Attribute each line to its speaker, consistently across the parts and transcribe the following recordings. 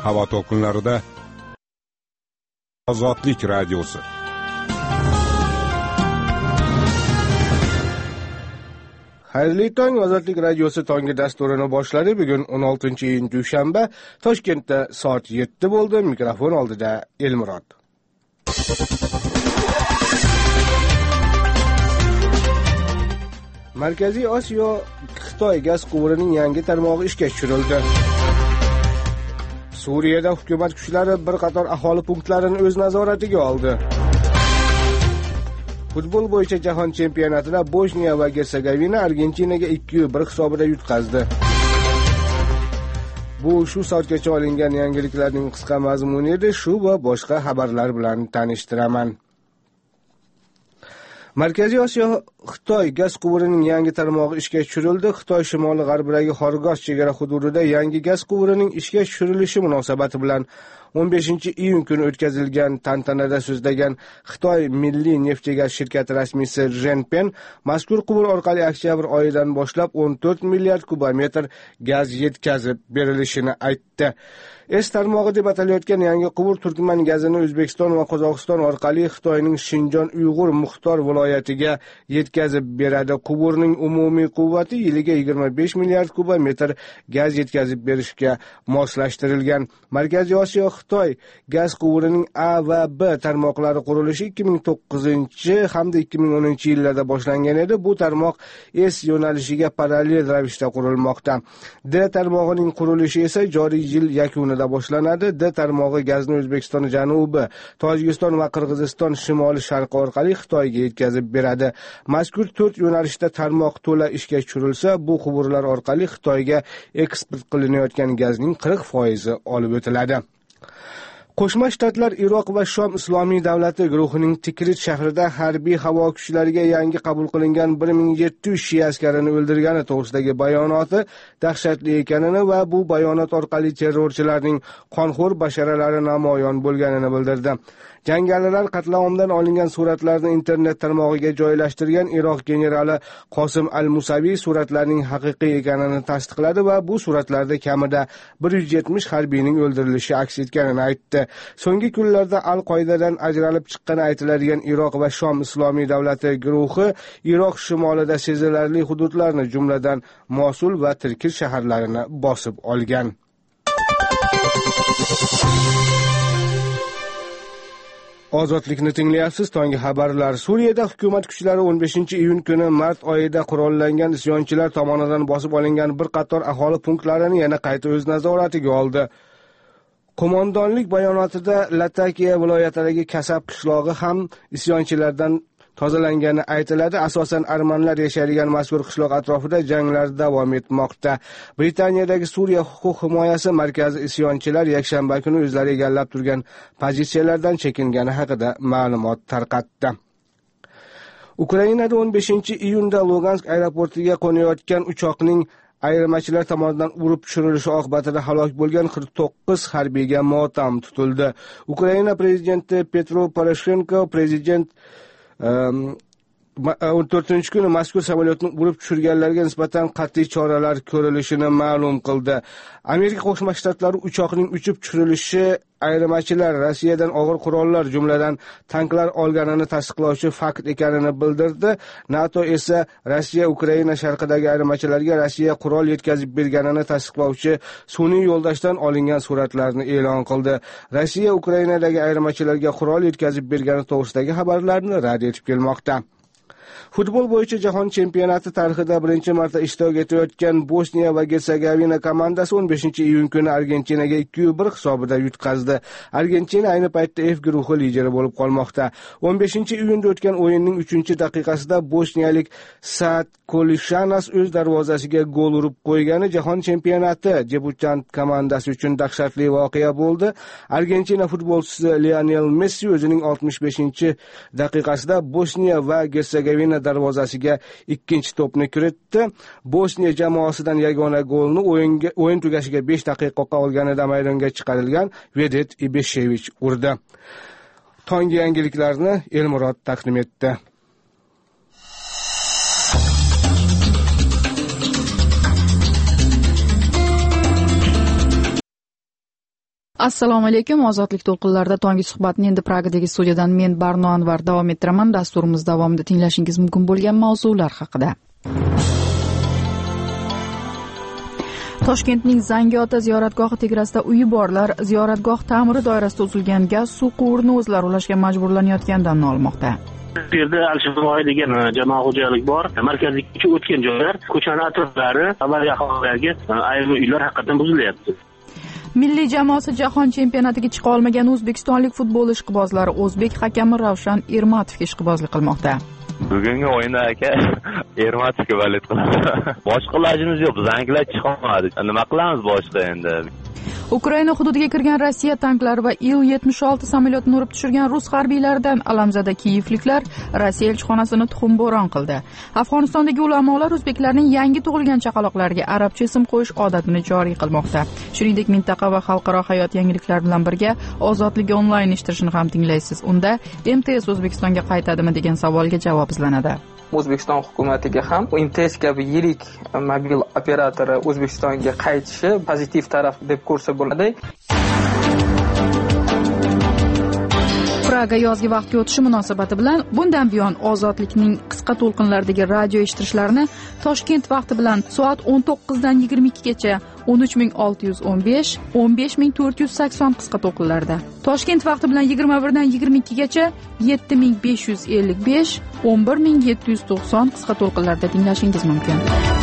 Speaker 1: havo to'lqinlarida Ozodlik radiosi.
Speaker 2: Xayrli tong, Ozodlik radiosi tongi dasturini boshladi. Bugun 16-iyun dushanba, Toshkentda soat 7 bo'ldi. Mikrofon oldida Elmurod. Markaziy Osiyo Xitoy gaz quvurining yangi tarmog'i ishga tushirildi. Suriyada hukumat kuchlari bir qator aholi punktlarini o'z nazoratiga oldi. Futbol bo'yicha jahon chempionatida Bosniya va Gersegovina Argentinaga 2-1 hisobida yutqazdi. Bu shu soatgacha olingan yangiliklarning qisqa mazmuni edi. Shu va boshqa xabarlar bilan tanishtiraman. Markaziy Osiyo Xitoy gaz quvurining yangi tarmog'i ishga tushirildi. Xitoy shimoli g'arbidagi Xorgos chegara hududida yangi gaz quvurining ishga tushirilishi munosabati bilan 15-iyun kuni o'tkazilgan tantanada so'zlagan Xitoy Milliy neft-gaz shirkati rasmiysi Zhenpen mazkur quvur orqali oktyabr oyidan boshlab 14 milliard kubometr gaz yetkazib berilishini aytdi. Tarmog'i deb atalayotgan yangi quvur Turkman gazini O'zbekiston va Qozog'iston orqali Xitoyning Shinjon Uyg'ur Muxtor viloyatiga yetkazib beradi. Quvurning umumiy quvvati yiliga 25 milliard kubometr gaz yetkazib berishga moslashtirilgan. Markaziy Osiyo Xitoy gaz quvurining A va B tarmoqlari qurilishi 2009 hamda 2010 yillarda boshlangan edi. Bu tarmoq S yo'nalishiga parallel ravishda qurilmoqda. D tarmog'ining qurilishi esa joriy yil yakunida boshlanadi. D tarmog'i gazni O'zbekiston janubi, Tojikiston va Qirg'iziston shimoli sharqi orqali Xitoyga yetkazib beradi. Mazkur 4 yo'nalishda tarmoq to'la ishga tushirilsa, bu quvurlar orqali Xitoyga eksport qilinayotgan gazning 40% olib o'tiladi. Qo'shma Shtatlar Iroq va Shom Islomiy davlati guruhining Tikrit shahrida harbiy havo kuchlariga yangi qabul qilingan 1700 shia askarini o'ldirgani to'g'risidagi bayonoti dahshatli ekanini va bu bayonot orqali terrorchilarning qonxo'r basharalari namoyon bo'lganini bildirdi. Jangarilar qatlavomdan olingan suratlarni internet tarmog'iga joylashtirgan. Iroq generali Qosim al-Musaviy suratlarning haqiqiy ekanini tasdiqladi va bu suratlarda kamida 170 harbiyning o'ldirilishi aks etganini aytdi. So'nggi kunlarda Al-Qoidadan ajralib chiqqani aytiladigan Iroq va Shom Islomiy davlati guruhi Iroq shimolida sezilarli hududlarni, jumladan Mosul va Tirkir shaharlarini bosib olgan. Ozodlikni tinglayapsiz. Tongi xabarlar. Suriyada hukumat kuchlari 15-iyun kuni mart oyida qurollangan isyonchilar tomonidan bosib olingan bir qator aholi punktlarini yana qayta o'z nazoratiga oldi. Qo'mondonlik bayonotida Latakiya viloyatidagi Kasab qishlog'i ham isyonchilardan tozalangani aytiladi. Asosan armanlar yashaydigan mazkur qishloq atrofida janglar davom etmoqda. Britaniyadagi Suriya huquq himoyasi markazi isyonchilar yakshanba kuni o'zlari egallab turgan pozitsiyalardan chekingani haqida ma'lumot tarqatdi. Ukrainada 15-iyunda Lugansk aeroportiga qo'nayotgan uchoqning ayirmachilar tomonidan urib tushirilishi oqibatida halok bo'lgan 49 harbiyga motam tutildi. Ukraina prezidenti Petro Poroshenko prezident 14-kuni mazkur samolyotni urib tushirganlarga nisbatan qat'iy choralar ko'rilishini ma'lum qildi. Amerika Qo'shma Shtatlari uchoqning uchib tushirilishi ayirmachilar Rossiyadan og'ir qurollar, jumladan tanklar olganini tasdiqlovchi fakt ekanini bildirdi. NATO esa Rossiya Ukraina sharqidagi ayirmachilarga Rossiya qurol yetkazib berganini tasdiqlovchi sun'iy yo'ldoshdan olingan suratlarni e'lon qildi. Rossiya Ukrainadagi ayirmachilarga qurol yetkazib bergani to'g'risidagi xabarlarni rad etib kelmoqda. Futbol bo'yicha jahon chempionati tarixida birinchi marta ishtirok etayotgan Bosniya va Gersegovina komandasi 15-iyun kuni Argentinaga 2-1 hisobida yutqazdi. Argentina ayni paytda F guruhi lideri bo'lib qolmoqda. 15-iyunda o'tgan o'yinning 3-daqiqasida bosniyalik Saad Kolishanas o'z darvozasiga gol urib qo'ygani jahon chempionati debutant komandasi uchun dahshatli voqea bo'ldi. Argentina futbolchisi Lionel Messi o'zining 65-daqiqasida Bosniya va Gersegovina darvozasiga ikkinchi to'pni kiritdi. Bosniya jamoasidan yagona golni o'yin tugashiga 5 daqiqa qolganida maydonga chiqarilgan Vedet Ibeshevich urdi. Tongi yangiliklarni Elmurod taqdim etdi.
Speaker 3: Assalomu alaykum. Ozodlik to'lqinlarida tongi suhbatni endi Pragadagi studiyadan men Barno Anvar davom ettiraman. Dasturimiz davomida tinglashingiz mumkin bo'lgan mavzular haqida. Toshkentning Zangiota ziyoratgohi tegrasida uyi borlar ziyoratgoh ta'miri doirasida uzilgan gaz suv quvurini o'zlari ulashga majburlanayotganidan nolmoqda.
Speaker 4: Bu yerda Al-Shifoy degan jamoat xo'jalik bor. Markaziy ko'cha o'tgan joylar, ko'chani atroflari, avariya aholiga ayrim uylar haqiqatan buzilyapti.
Speaker 3: Milliy jamoasi jahon chempionatiga chiqa olmagan o'zbekistonlik futbol ishqibozlari o'zbek hakami Ravshan Ermatovga ishqibozlik qilmoqda.
Speaker 5: Bugungi o'yinda aka Ermatovga valet qiladi. Boshqa ilojimiz yo'q, biz anglar chiqa olmadik. Nima qilamiz boshqa endi?
Speaker 3: Ukraina hududiga kirgan Rossiya tanklari va Il-76 samolyotini urib tushirgan rus harbiylaridan alamzada kiyevliklar Rossiya elchixonasini tuxumbo'ron qildi. Afg'onistondagi ulamolar o'zbeklarning yangi tug'ilgan chaqaloqlariga arabcha ism qo'yish odatini joriy qilmoqda. Shuningdek, mintaqa va xalqaro hayot yangiliklari bilan birga Ozodlik onlayn eshittirishini ham tinglaysiz. Unda MTS O'zbekistonga qaytadimi degan savolga javob izlanadi.
Speaker 6: O'zbekiston hukumatiga ham MTS kabi yirik mobil operatori O'zbekistonga qaytishi pozitiv taraf deb ko'rsa bo'ladi.
Speaker 3: Praga yozgi vaqtga o'tishi munosabati bilan bundan buyon Ozodlikning qisqa to'lqinlardagi radio eshittirishlarini Toshkent vaqti bilan soat 19 dan 22 gacha 13615, 15480 qisqa to'lqinlarda. Toshkent vaqti bilan 21 dan 22 gacha 7555, 11790 qisqa to'lqinlarda tinglashingiz mumkin.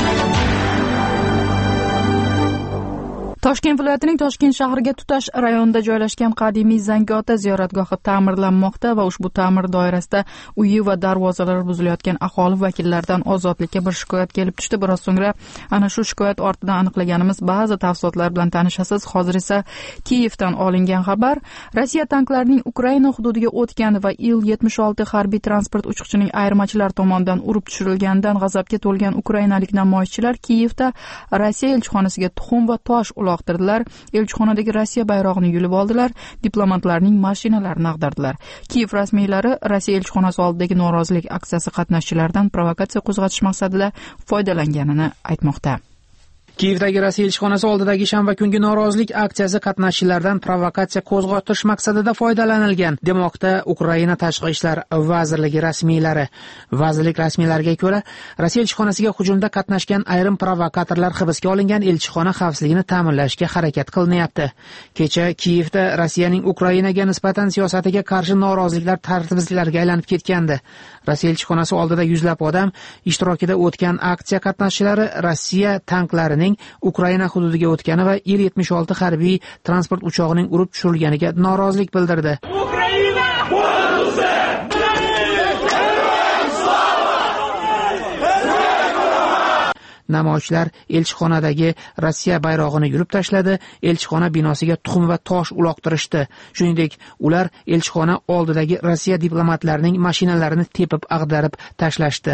Speaker 3: Toshkent viloyatining Toshkent shahriga tutash rayonida joylashgan qadimiy Zangiota ziyoratgohi ta'mirlanmoqda va ushbu ta'mir doirasida uyi va darvozalari buzilayotgan aholi vakillaridan Ozodlikka bir shikoyat kelib tushdi. Biroz so'ngra ana shu shikoyat ortidan aniqlaganimiz ba'zi tafsilotlar bilan tanishasiz. Hozir esa Kiyevdan olingan xabar: Rossiya tanklarining Ukraina hududiga o'tgani va Il-76 harbiy transport uchuvchining ayirmachilar tomonidan urib tushirilganidan g'azabga to'lgan ukrainalik namoyishchilar Kiyevda Rossiya elchixonasiga tuxum va tosh uloqtirdilar. Elchixonadagi Rossiya bayrog'ini yulib oldilar, diplomatlarning mashinalarini ag'dardilar. Kiyev rasmiylari Rossiya elchixonasi oldidagi norozilik aksiyasi qatnashchilaridan provokatsiya qo'zg'atish maqsadida foydalanganini aytmoqda.
Speaker 7: Kiyevdagi Rossiya elchixonasi oldidagi shanba kungi norozilik aksiyasi qatnashchilaridan provokatsiya qo'zg'atish maqsadida foydalanilgan, demoqda Ukraina Tashqi ishlar vazirligi rasmiylari. Vazirlik rasmiylariga ko'ra, Rossiya elchixonasiga hujumda qatnashgan ayrim provokatorlar hibsga olingan, elchixona xavfsizligini ta'minlashga harakat qilinyapti. Kecha Kiyevda Rossiyaning Ukrainaga nisbatan siyosatiga qarshi noroziliklar tartibsizliklarga aylanib ketgandi. Rossiya elchixonasi oldida yuzlab odam ishtirokida o'tgan aksiya qatnashchilari Rossiya tanklarining Ukraina hududiga o'tgani va Il-76 harbiy transport uchog'ining urib tushirilganiga norozilik bildirdi. Namoyishchilar elchixonadagi Rossiya bayrog'ini yurib tashladi, elchixona binosiga tuxum va tosh uloqtirishdi. Shuningdek, ular elchixona oldidagi Rossiya diplomatlarining mashinalarini tepib ag'darib tashlashdi.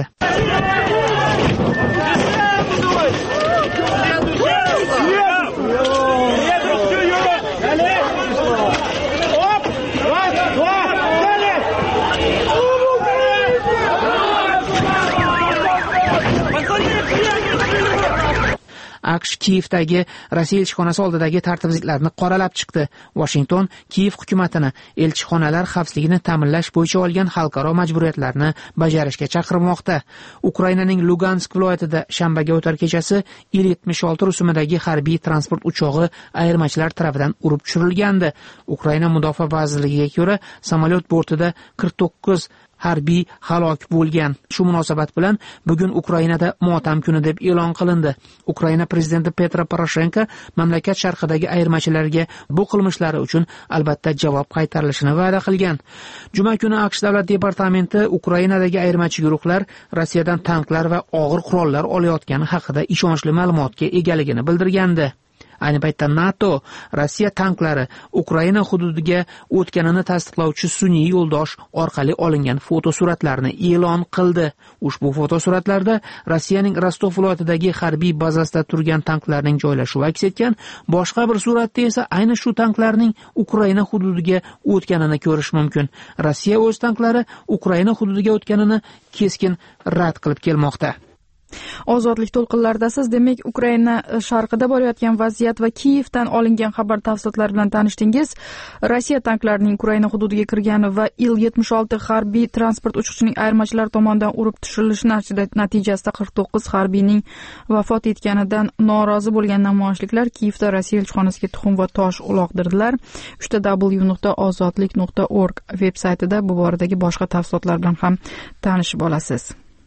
Speaker 7: AQSh Kiyevdagi Rossiya elchixonasi oldidagi tartibsizliklarni qoralab chiqdi. Washington Kiyev hukumatini elchixonalar xavfsizligini ta'minlash bo'yicha olgan xalqaro majburiyatlarni bajarishga chaqirmoqda. Ukrainaning Lugansk viloyatida shanbaga o'tar kechasi Il-76 rusumidagi harbiy transport uchog'i ayirmachilar tomonidan urib tushirilgandi. Ukraina mudofaa vazirligiga ko'ra, samolyot bortida 49 harbiy halok bo'lgan. Shu munosabat bilan bugun Ukrainada motam kuni deb e'lon qilindi. Ukraina prezidenti Petro Poroshenko mamlakat sharqidagi ayirmachilarga bu qilmishlari uchun albatta javob qaytarilishini va'da qilgan. Juma kuni AQSh davlat departamenti Ukrainadagi ayirmachi guruhlar Rossiyadan tanklar va og'ir qurollar olayotgani haqida ishonchli ma'lumotga egaligini bildirgandi. Ayni paytda NATO Rossiya tanklari Ukraina hududiga o'tganini tasdiqlovchi sun'iy yo'ldosh orqali olingan fotosuratlarni e'lon qildi. Ushbu fotosuratlarda Rossiyaning Rostov viloyatidagi harbiy bazasida turgan tanklarning joylashuvi aks etgan. Boshqa bir suratda esa ayni shu tanklarning Ukraina hududiga o'tganini ko'rish mumkin. Rossiya o'z tanklari Ukraina hududiga o'tganini keskin rad qilib kelmoqda.
Speaker 3: Ozodlik to'lqinlaridasiz. Demak, Ukraina sharqida bo'layotgan vaziyat va Kiyevdan olingan xabar tafsilotlari bilan tanishdingiz. Rossiya tanklarining Ukraina hududiga kirgani va Il-76 harbiy transport uchuvchining ayirmachilar tomonidan urib tushirilishi natijasida 49 harbiyning vafot etganidan norozi bo'lgan namoyishchilar Kiyevda Rossiya elchixonasiga tuxum va tosh uloqtirdilar. w.ozodlik.org veb-saytida bu boradagi boshqa tafsilotlar bilan ham tanishib olasiz.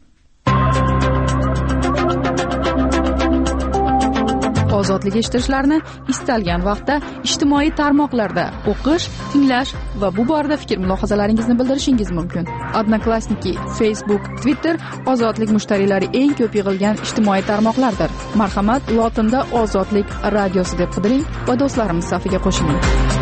Speaker 3: Ozodlik eshittirishlarni istalgan vaqtda ijtimoiy tarmoqlarda o'qish, tinglash va bu borada fikr-mulohazalaringizni bildirishingiz mumkin. Odnoklassniki, Facebook, Twitter ozodlik mushtariylari eng ko'p yig'ilgan ijtimoiy tarmoqlardir. Marhamat, lotinda Ozodlik radiosi deb qidiring va do'stlarimiz safiga qo'shiling.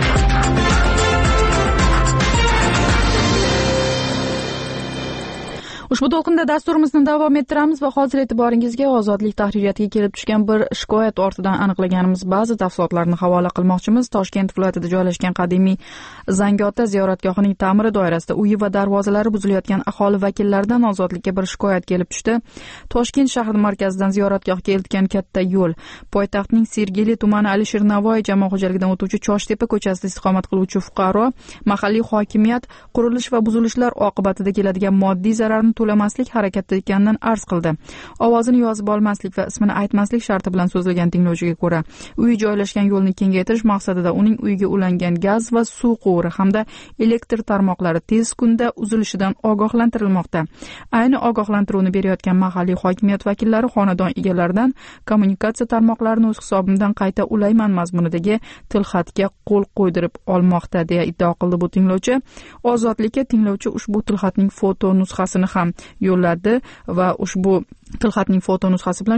Speaker 3: Ushbu to'lqinda dasturimizni davom ettiramiz va hozir e'tiboringizga Ozodlik tahririyatiga kelib tushgan bir shikoyat ortidan aniqlaganimiz ba'zi tafsilotlarni havola qilmoqchimiz. Toshkent viloyatida joylashgan qadimiy Zangiota ziyoratgohining ta'miri doirasida uyi va darvozalari buzilayotgan aholi vakillaridan Ozodlikka bir shikoyat kelib tushdi. Toshkent shahri markazidan ziyoratgohga eltgan katta yo'l, poytaxtning Sergeli tumani Alisher Navoiy jamoat xo'jaligidan o'tuvchi Choshtepa ko'chasida istiqomat qiluvchi fuqaro mahalliy hokimiyat qurilish va buzilishlar oqibatida keladigan moddiy zararni to'lamaslik harakatda ekanidan arz qildi. Ovozini yozib olmaslik va ismini aytmaslik sharti bilan so'zlagan tinglovchiga ko'ra, uyi joylashgan yo'lni kengaytirish maqsadida uning uyiga ulangan gaz va suv quvuri hamda elektr tarmoqlari tez kunda uzilishidan ogohlantirilmoqda. Ayni ogohlantiruvni berayotgan mahalliy hokimiyat vakillari xonadon egalaridan kommunikatsiya tarmoqlarini o'z hisobimdan qayta ulayman mazmunidagi tilxatga qo'l qo'ydirib olmoqda deya iddao qildi bu tinglovchi. Ozodlikka tinglovchi ushbu tilxatning foto nusxasini ham yo'lladi va ushbu tilxatning foto nusxasi bilan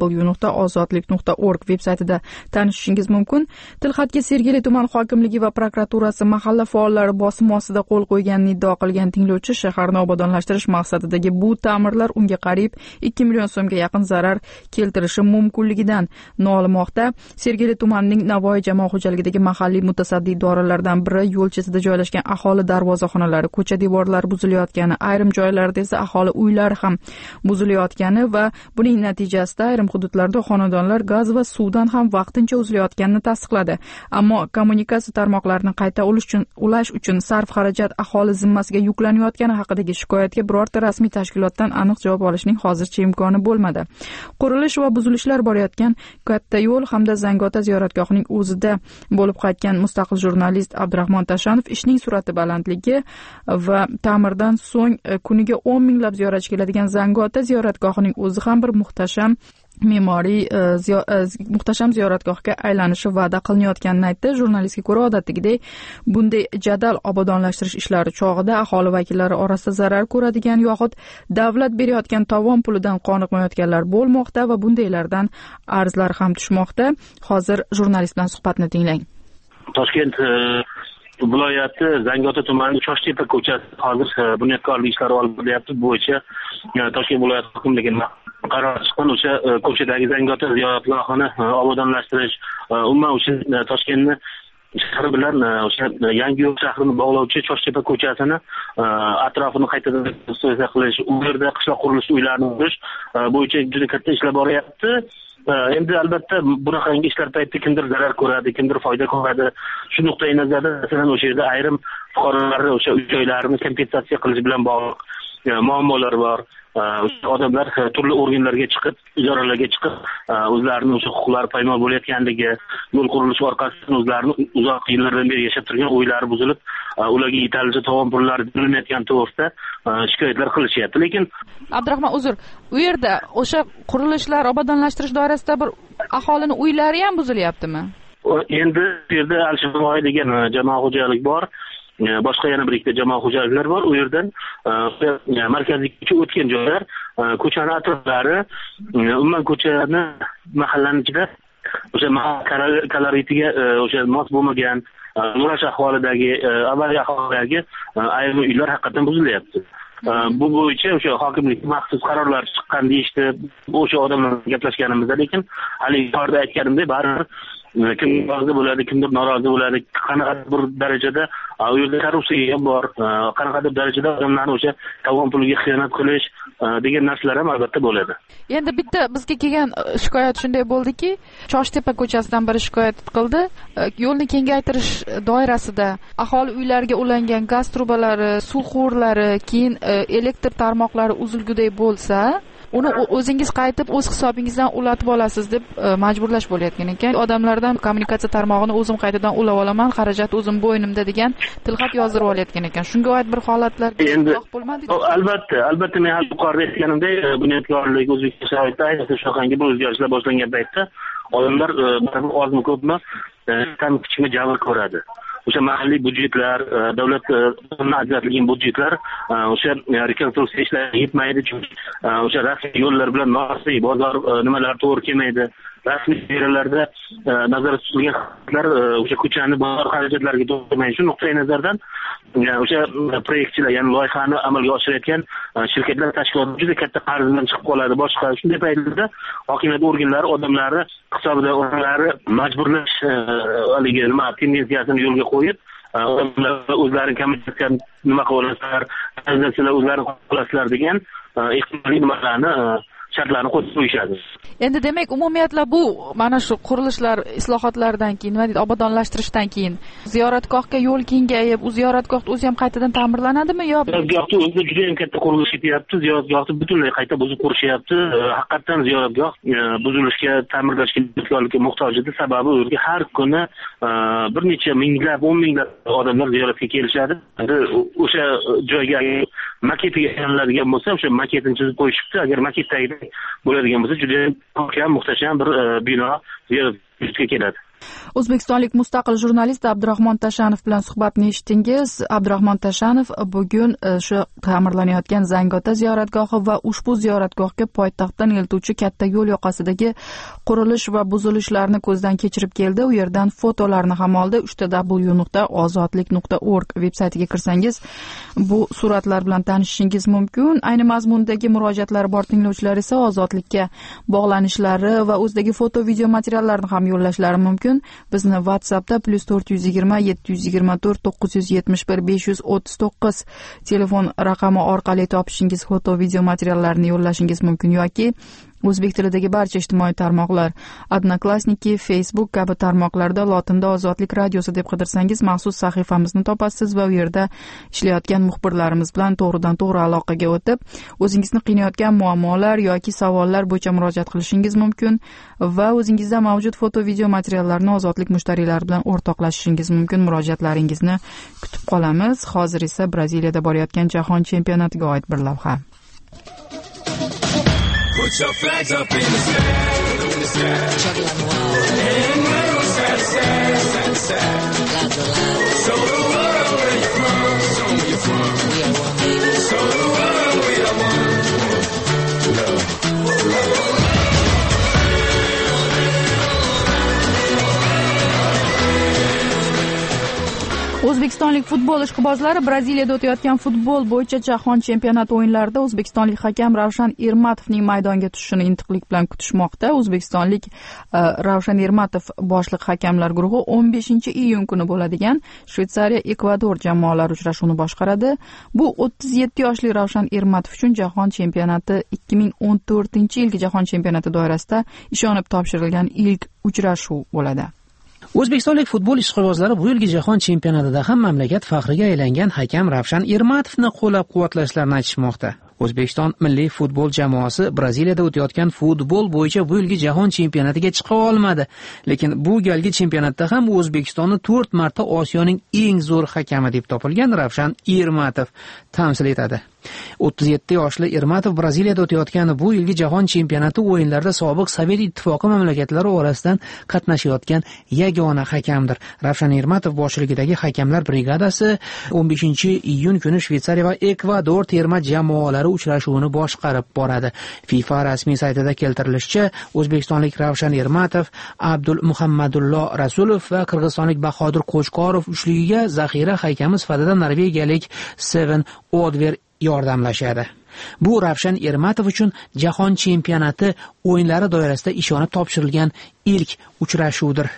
Speaker 3: w.ozodlik.org veb-saytida tanishishingiz mumkin. Tilxatga Sergeli tuman hokimligi va prokuraturasi mahalla faollari bosim ostida qo'l qo'yganini iddao qilgan tinglovchi shaharni obodonlashtirish maqsadidagi bu ta'mirlar unga qariyb 2 million so'mga yaqin zarar keltirishi mumkinligidan nolimoqda. Sergeli tumanining Navoiy jamoat xo'jaligidagi mahalliy mutasaddi idoralardan biri yo'l chetida joylashgan aholi darvozaxonalari, ko'cha devorlari buzilayotgani, ayrim joylarda esa aholi uylari ham buzilayotgani va buning natijasida ayrim hududlarda xonadonlar gaz va suvdan ham vaqtincha uzilayotganini tasdiqladi. Ammo kommunikatsiya tarmoqlarini qayta ulash uchun sarf xarajat aholi zimmasiga yuklanayotgani haqidagi shikoyatga birorta rasmiy tashkilotdan aniq javob olishning hozircha imkoni bo'lmadi. Qurilish va buzilishlar borayotgan katta yo'l hamda Zangiota ziyoratgohining o'zida bo'lib qaytgan mustaqil jurnalist Abdurahmon Tashanov ishning surati balandligi va ta'mirdan so'ng kuniga 10 minglab ziyoratchi keladigan Zangiota ziyoratgohining o'zi ham bir muhtasham me'moriy muhtasham ziyoratgohga aylanishi va'da qilinayotganini aytdi. Jurnalistga ko'ra, odatdagidek bunday jadal obodonlashtirish ishlari chog'ida aholi vakillari orasida zarar ko'radigan yoxud davlat berayotgan tovon pulidan qoniqmayotganlar bo'lmoqda va bundaylardan arzlar ham tushmoqda. Hozir jurnalist bilan suhbatni tinglang.
Speaker 4: Toshkent viloyati Zangiota tumani Choshtepa ko'chasi hozir bunyodkorlik ishlari olib borilyapti. Bu bo'yicha Toshkent viloyati hokimligining qaror chiqqan o'sha ko'chadagi Zangiota ziyoratgohini obodonlashtirish, umuman o'sha Toshkentni shahri bilan o'sha Yangiyo'l shahrini bog'lovchi Choshtepa ko'chasini atrofini qaytadan rekonstruksiya qilish, u yerda qishloq qurilish uylarini qurish bo'yicha juda katta ishlar boryapti. Endi albatta bunaqangi ishlar paytida kimdir zarar ko'radi, kimdir foyda ko'radi. Shu nuqtai nazarda masalan o'sha yerda ayrim fuqarolarni o'sha uy joylarini kompensatsiya qilish bilan bog'liq muammolar bor. Odamlar turli organlarga chiqib, idoralarga chiqib, o'zlarining o'sha huquqlari poymol bo'layotganligi, yo'l qurilishi orqasidan o'zlarini uzoq yillardan beri yashab turgan uylari buzilib, ularga yetarlicha tovon pullari berilmayotgani to'g'risida shikoyatlar qilishyapti. Lekin
Speaker 3: Abdurahmon, uzr, u yerda o'sha qurilishlar obodonlashtirish doirasida bir aholini uylari ham buzilyaptimi?
Speaker 4: Endi bu yerda Alisher Navoiy degan jamoat xo'jalik bor. Boshqa yana bir ikkita jamoat xo'jaliklar bor. U yerdan markaziy ko'cha o'tgan joylar, ko'chani atroflari, umuman ko'chani mahallani ichida o'sha koloritiga o'sha mos bo'lmagan, nurash ahvolidagi, avariya ahvolidagi ayrim uylar haqiqatan buzilyapti. Bu bo'yicha o'sha hokimlik maxsus qarorlar chiqqan deyishdi. O'sha odamlar gaplashganimizda, lekin hali yuqorida aytganimdek baribir kim rozi bo'ladi, kimdir norozi bo'ladi, qanaqadir bir darajada u yerda korrupsiya ham bor, qanaqadir darajada odamlarni o'sha tovon puliga xiyonat qilish degan narsalar ham albatta bo'ladi.
Speaker 3: Endi bitta bizga kelgan shikoyat shunday bo'ldiki, Choshtepa ko'chasidan biri shikoyat qildi. Yo'lni kengaytirish doirasida aholi uylariga ulangan gaz trubalari, suv quvurlari, keyin elektr tarmoqlari uzilguday bo'lsa, uni o'zingiz qaytib o'z hisobingizdan ulatib olasiz deb majburlash bo'layotgan ekan. Odamlardan kommunikatsiya tarmog'ini o'zim qaytadan ulab olaman, xarajat o'zim bo'ynimda degan tilxat yozdirib olayotgan ekan. Shunga oid bir holatlar
Speaker 4: endi albatta men hali yuqorida aytganimdek, bunyodkorlik O'zbekiston sharoitida ayniqsa shunaqangi bir o'zgarishlar boshlangan paytda odamlar baribir ozmi ko'pmi kam kichikmi jabr ko'radi. O'sha mahalliy budjetlar, davlat tomonidan ajratilgan budjetlar o'sha rekonstruksiya ishlariga yetmaydi, chunki o'sha rasmiy yo'llar bilan nosasiy bozor nimalar to'g'ri kelmaydi. Rasmiy chegaralarda nazorat tutilgan xizmatlar o'sha ko'chani bozor xarajatlariga to'g'ri kelmaydi. Shu nuqtai nazardan o'sha proyektchilar, ya'ni loyihani amalga oshirayotgan shirkatlar, tashkilotlar juda katta qarz bilan chiqib qoladi. Boshqa shunday paytlarda hokimiyat organlari odamlarni hisobida o'zlari majburlash haligi nima tendensiyasini yo'lga qo'yib, odamlar o'zlarining kommunikatsiyani nima qilib olasizlar, organizatsiyalar o'zlari qolasizlar degan ehtimoliy nimalarni shartlarni qo'yib qo'yishadi.
Speaker 3: Endi demak, umumiyatlar bu mana shu qurilishlar islohotlaridan keyin, nima deydi, obodonlashtirishdan keyin ziyoratgohga yo'l kengayib, u ziyoratgohni o'zi ham qaytadan ta'mirlanadimi yo?
Speaker 4: Ziyoratgohni o'zida juda ham katta qurilish ketyapti. Ziyoratgohni butunlay qayta buzib qurishyapti. Haqiqatan ziyoratgoh buzilishga, ta'mirlashga, ehtiyotkorlikka muhtoj edi. Sababi u yerga har kuni bir necha minglab, 10 minglab odamlar ziyoratga kelishadi. O'sha joyga maketiga aylanadigan bo'lsa, o'sha maketini chizib qo'yishibdi. Agar maketdagi bo'ladigan bo'lsa, juda ham muhtasham bir bino ziyoratga keladi.
Speaker 3: O'zbekistonlik mustaqil jurnalist Abdurahmon Tashanov bilan suhbatni eshitdingiz. Abdurahmon Tashanov bugun shu ta'mirlanayotgan Zangiota ziyoratgohi va ushbu ziyoratgohga poytaxtdan eltuvchi katta yo'l yoqasidagi qurilish va buzilishlarni ko'zdan kechirib keldi. U yerdan fotolarni ham oldi. www.ozodlik.org veb-saytiga kirsangiz bu suratlar bilan tanishishingiz mumkin. Ayni mazmundagi murojaatlari bor tinglovchilar esa Ozodlikka bog'lanishlari va o'zidagi foto, video materiallarni ham yo'llashlari mumkin. Bizni WhatsAppda +420 724 971 539 telefon raqami orqali topishingiz, foto, video materiallarini yo'llashingiz mumkin yoki o'zbek tilidagi barcha ijtimoiy tarmoqlar, Odnoklassniki, Facebook kabi tarmoqlarda lotinda Ozodlik radiosi deb qidirsangiz maxsus sahifamizni topasiz va u yerda ishlayotgan muxbirlarimiz bilan to'g'ridan-to'g'ri aloqaga o'tib, o'zingizni qiynayotgan muammolar yoki savollar bo'yicha murojaat qilishingiz mumkin va o'zingizda mavjud foto, video materiallarni Ozodlik mushtariylari bilan o'rtoqlashishingiz mumkin. Murojaatlaringizni kutib qolamiz. Hozir esa Braziliyada borayotgan jahon chempionatiga oid bir lavha.
Speaker 8: Put your flags up in the sky, in the sky. And wave sad, sad, sad, sad. Show the world where you're from, show me you're from. Show the world we are one. Love, love.
Speaker 3: O'zbekistonlik futbol ishqibozlari Braziliyada o'tayotgan futbol bo'yicha jahon chempionati o'yinlarida o'zbekistonlik hakam Ravshan Ermatovning maydonga tushishini intiqlik bilan kutishmoqda. O'zbekistonlik Ravshan Ermatov boshliq hakamlar guruhi 15-iyun kuni bo'ladigan Shveysariya Ekvador jamoalari uchrashuvini boshqaradi. Bu 37 yoshli Ravshan Ermatov uchun jahon chempionati 2014-yilgi jahon chempionati doirasida ishonib topshirilgan ilk uchrashuv bo'ladi.
Speaker 7: O'zbekistonlik futbol ishqibozlari bu yilgi jahon chempionatida ham mamlakat faxriga aylangan hakam Ravshan Ermatovni qo'llab-quvvatlashlarini aytishmoqda. O'zbekiston milliy futbol jamoasi Braziliyada o'tayotgan futbol bo'yicha bu yilgi jahon chempionatiga chiqa olmadi. Lekin bu galgi chempionatda ham O'zbekistonni 4 marta Osiyoning eng zo'r hakami deb topilgan Ravshan Ermatov tamsil etadi. 37 yoshli Ermatov Braziliyada o'tayotgan bu yilgi jahon chempionati o'yinlarida sobiq Sovet ittifoqi mamlakatlari orasidan qatnashayotgan yagona hakamdir. Ravshan Ermatov boshchiligidagi hakamlar brigadasi 15-iyun kuni Shveysariya va Ekvador terma jamoalari uchrashuvini boshqarib boradi. FIFA rasmiy saytida keltirilishicha, o'zbekistonlik Ravshan Ermatov, Abdul Muhammadullo Rasulov va qirg'izistonlik Bahodir Qo'chqorov uchligiga zaxira hakami sifatida norvegiyalik Seven Odver yordamlashadi. Bu Ravshan Ermatov uchun jahon chempionati o'yinlari doirasida ishonib topshirilgan ilk uchrashuvdir.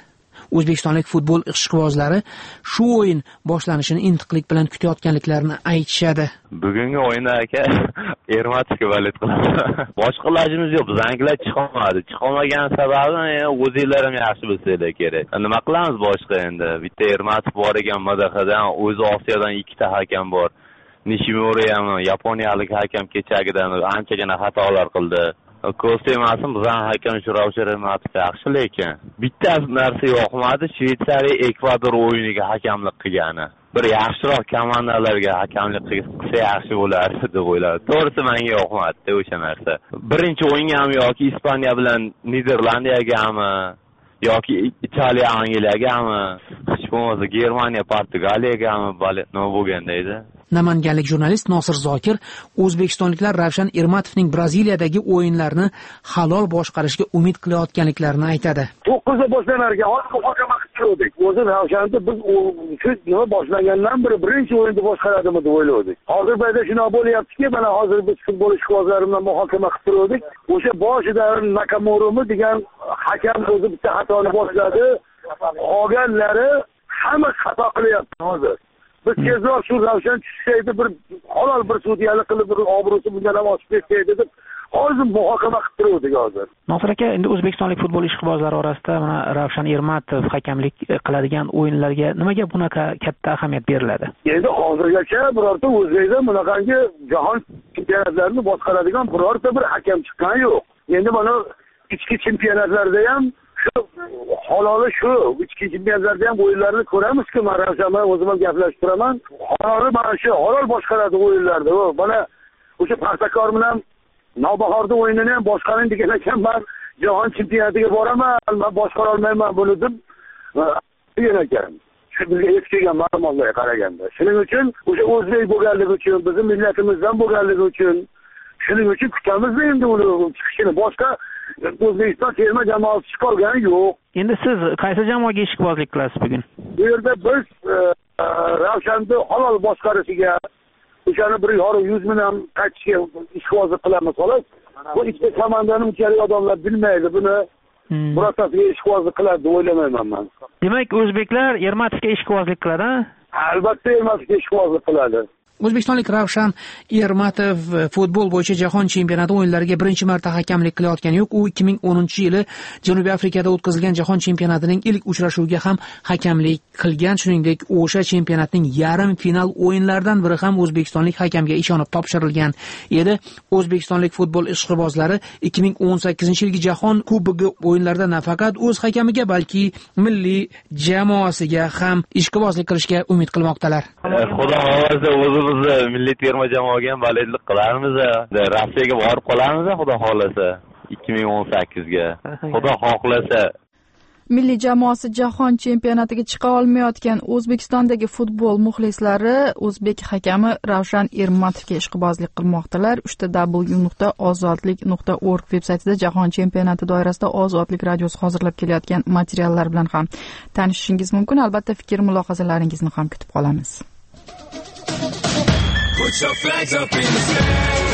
Speaker 7: O'zbekistonlik futbol ishqibozlari shu o'yin boshlanishini intiqlik bilan kutayotganliklarini aytishadi.
Speaker 5: Bugungi o'yinda aka Ermatovga valet qilamiz. Boshqa ilojimiz yo'q. Zanglar chiqolmadi. Chiqolmagan sababi o'zinglar ham yaxshi bilsanglar kerak. Nima qilamiz boshqa endi? Bitta Ermatov bor ekan MDHdan, o'zi Osiyodan 2 ta hakam bor. Nishimori ham yaponiyalik hakam kechagidan anchagina xatolar qildi. Ko'rsatmasin bizning hakam shu Ravshan Ermatov yaxshi, lekin bitta narsa yoqmadi, Shveysariya Ekvador o'yiniga hakamlik qilgani. Bir yaxshiroq komandalarga hakamlik qilsa yaxshi bo'lardi deb o'yladim. To'g'risi menga yoqmadi o'sha narsa. Birinchi o'yinga ham yoki Ispaniya bilan Niderlandiyagami yoki Italiya Angliyagami, hech bo'lmasa Germaniya Portugaliyagami nima bo'lganda edi.
Speaker 7: Namanganlik jurnalist Nosir Zokir o'zbekistonliklar Ravshan Ermatovning Braziliyadagi o'yinlarni halol boshqarishga umid qilayotganliklarini aytadi.
Speaker 9: 9 da boshlanarga muhokama qildik. O'zi Ravshanni biz shu nima boshlagandan beri birinchi o'yinda boshqaradimi deb o'yladik. Hozir bayda shuna bo'lyaptiki, mana hozir biz futbol ishqibozlari bilan muhokama qilib turdik. O'sha boshida Nakamoro'mi degan hakam o'zi bitta xatoni boshladi. Qolganlari hamma xato qilyapti hozir. Biz tezroq shu Ravshan tushsaydi, bir halol bir sudyalik qilib, bir obro'si bundan ham oshib ketaydi deb hozir muhokama qilib turdik hozir.
Speaker 7: Nosir aka, endi o'zbekistonlik futbol ishqibozlari orasida mana Ravshan Ermatov hakamlik qiladigan o'yinlarga nimaga bunaqa katta ahamiyat beriladi?
Speaker 9: Endi hozirgacha birorta o'zbekda bunaqangi jahon chempionatlarini boshqaradigan birorta bir hakam chiqqan yo'q. Endi mana ichki chempionatlarda ham shu haloli shu ichki chempionatlarda ham o'yinlarni ko'ramizki, men Ravshan bilan o'zim ham gaplashib turaman. Haloli mana shu halol boshqaradi o'yinlarni. Mana o'sha Paxtakor bilan Navbahorda o'yinini ham boshqaring degan ekan, men jahon chempionatiga boraman, men boshqara olmayman buni deb degan ekan. Shu bizga yetib kelgan ma'lumotlarga qaraganda. Shuning uchun o'sha o'zbek bo'lganligi uchun, bizning millatimizdan bo'lganligi uchun shuning uchun kutamiz endi uni chiqishini. Boshqa O'zbekiston terma jamoasi chiqolgani yo'q.
Speaker 7: Endi siz qaysi jamoaga ishqibozlik qilasiz bugun?
Speaker 9: Bu yerda biz Ravshanni halol boshqarishiga, o'shani 100 ming ham qaytishga ishqibozlik qilamiz xolos. Bu ikkita komandani unchalik odamlar bilmaydi buni. Birortasiga ishqibozlik qiladi deb o'ylamayman men.
Speaker 7: Demak, o'zbeklar Ermatovga ishqibozlik qiladi-a?
Speaker 9: Albatta Ermatovga ishqibozlik qiladi.
Speaker 7: O'zbekistonlik Ravshan Ermatov futbol bo'yicha jahon chempionati o'yinlariga birinchi marta hakamlik qilayotgani yo'q. U 2010-yili Janubiy Afrikada o'tkazilgan jahon chempionatining ilk uchrashuviga ham hakamlik qilgan. Shuningdek, o'sha chempionatning yarim final o'yinlaridan biri ham o'zbekistonlik hakamga ishonib topshirilgan edi. O'zbekistonlik futbol ishqibozlari 2018-yilgi jahon kubogi o'yinlarida nafaqat o'z hakamiga, balki milliy jamoasiga ham ishqibozlik qilishga umid qilmoqdalar.
Speaker 5: Xudo xohlasa o'zimiz milliy terma jamoaga ham valetlik qilarmiz. Rossiyaga borib qolamiz, xudo xohlasa 2018 ga. Xudo xohlasa.
Speaker 3: Milliy jamoasi jahon chempionatiga chiqa olmayotgan O'zbekistondagi futbol muxlislari o'zbek hakami Ravshan Ermatovga ishqibozlik qilmoqdalar. www.ozodlik.org veb-saytida jahon chempionati doirasida Ozodlik radiosi hozirlab kelayotgan materiallar bilan ham tanishishingiz mumkin. Albatta, fikr mulohazalaringizni ham kutib qolamiz.
Speaker 8: Put your flags up in the sky,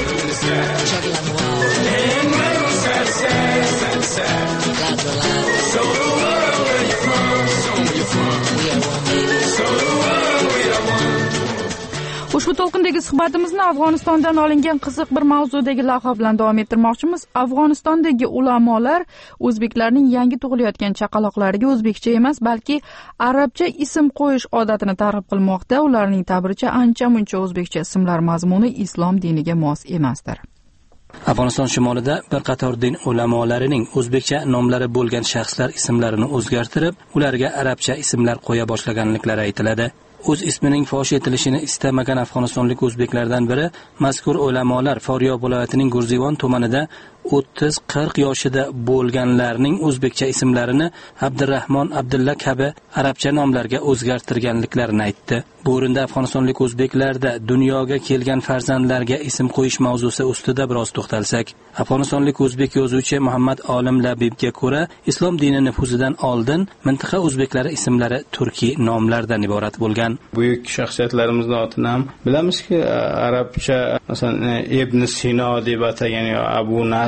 Speaker 8: and wave sad, sad, sad, sad. Show the world where you're from, show where you're from. Show the world we are one.
Speaker 3: Ushbu to'lqindagi suhbatimizni Afg'onistondan olingan qiziq bir mavzudagi lavha bilan davom ettirmoqchimiz. Afg'onistondagi ulamolar o'zbeklarning yangi tug'ilayotgan chaqaloqlariga o'zbekcha emas, balki arabcha ism qo'yish odatini targ'ib qilmoqda. Ularning ta'biricha ancha-muncha o'zbekcha ismlar mazmuni islom diniga mos emasdir.
Speaker 10: Afg'oniston shimolida bir qator din ulamolarining o'zbekcha nomlari bo'lgan shaxslar ismlarini o'zgartirib, ularga arabcha ismlar qo'ya boshlaganliklari aytiladi. O'z ismining fosh etilishini istamagan afg'onistonlik o'zbeklardan biri mazkur ulamolar Foryob viloyatining Gurzivon tumanida 30-40 yoshida bo'lganlarning o'zbekcha ismlarini Abdurrahmon, Abdulla kabi arabcha nomlarga o'zgartirganliklarini aytdi. Bu o'rinda afg'onistonlik o'zbeklarda dunyoga kelgan farzandlarga ism qo'yish mavzusi ustida biroz to'xtalsak, afg'onistonlik o'zbek yozuvchi Muhammad Olim Labibga ko'ra, islom dini nufuzidan oldin mintaqa o'zbeklari ismlari turkiy nomlardan iborat bo'lgan.
Speaker 11: Buyuk shaxsiyatlarimizning otini ham bilamizki, arabcha masalan Ibn Sino deb atagan yo Abu Nas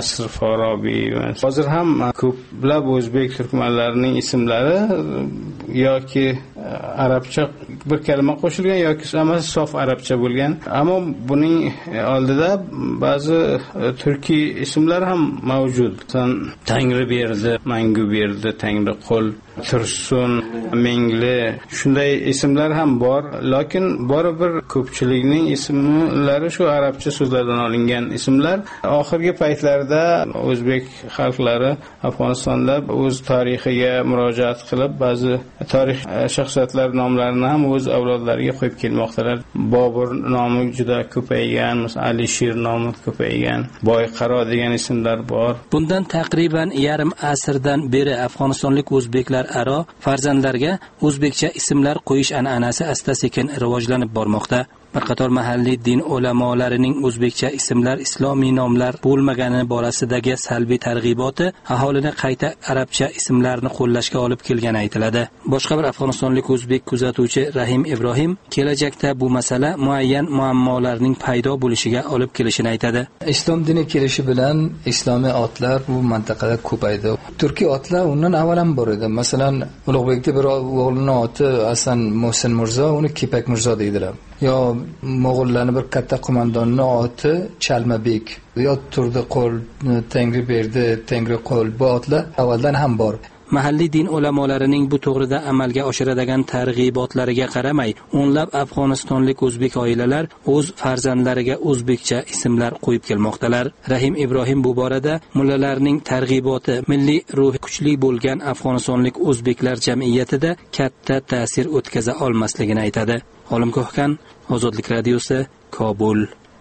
Speaker 11: Nasr Forobiy. Hozir ham ko'plab o'zbek turkmanlarining ismlari yoki arabcha bir kalima qo'shilgan yoki hammasi sof arabcha bo'lgan. Ammo buning oldida ba'zi turkiy ismlar ham mavjud. Tangri berdi, mangu berdi, tangri qo'l, tursun, mengli, shunday ismlar ham bor, lekin baribir ko'pchilikning ismlari shu arabcha so'zlardan olingan ismlar. Oxirgi paytlarda o'zbek xalqlari Afg'onistonda o'z tarixiga murojaat qilib, ba'zi tarix shaxsiyatlar nomlarini ham o'z avlodlariga qo'yib kelmoqdalar. Bobur nomi juda ko'paygan, Alisher nomi ko'paygan, Boyqaro degan ismlar bor.
Speaker 10: Bundan taqriban yarim asrdan beri afg'onistonlik o'zbeklar aro farzandlarga o'zbekcha ismlar qo'yish an'anasi asta-sekin rivojlanib bormoqda. Bir qator mahalliy din ulamolarining o'zbekcha ismlar islomiy nomlar bo'lmagani borasidagi salbiy targ'iboti aholini qayta arabcha ismlarni qo'llashga olib kelgani aytiladi. Boshqa bir afg'onistonlik o'zbek kuzatuvchi Rahim Ibrohim kelajakda bu masala muayyan muammolarning paydo bo'lishiga olib kelishini aytadi.
Speaker 12: Islom dini kelishi bilan islomiy otlar bu mintaqada ko'paydi. Turkiy otlar undan avval ham bor edi. Masalan, Ulug'bekda bir o'g'lining oti Hasan Muhsin Mirzo, uni Kepak Mirzo deydilar. Yo Mo'g'ullarning bir katta qo'mondonining oti Chalmabek, yo Turdi qo'l, Tangri berdi, Tangri qo'l, bu otlar avvaldan ham bor.
Speaker 10: Mahalliy din ulamolarining bu to'g'rida amalga oshiradigan targ'ibotlariga qaramay, o'nlab afg'onistonlik o'zbek oilalar o'z farzandlariga o'zbekcha ismlar qo'yib kelmoqdalar. Rahim Ibrohim bu borada mullalarning targ'iboti milliy ruhi kuchli bo'lgan afg'onistonlik o'zbeklar jamiyatida katta ta'sir o'tkaza olmasligini aytadi. Olim Ko'hkan, Ozodlik radiosi, Kobul.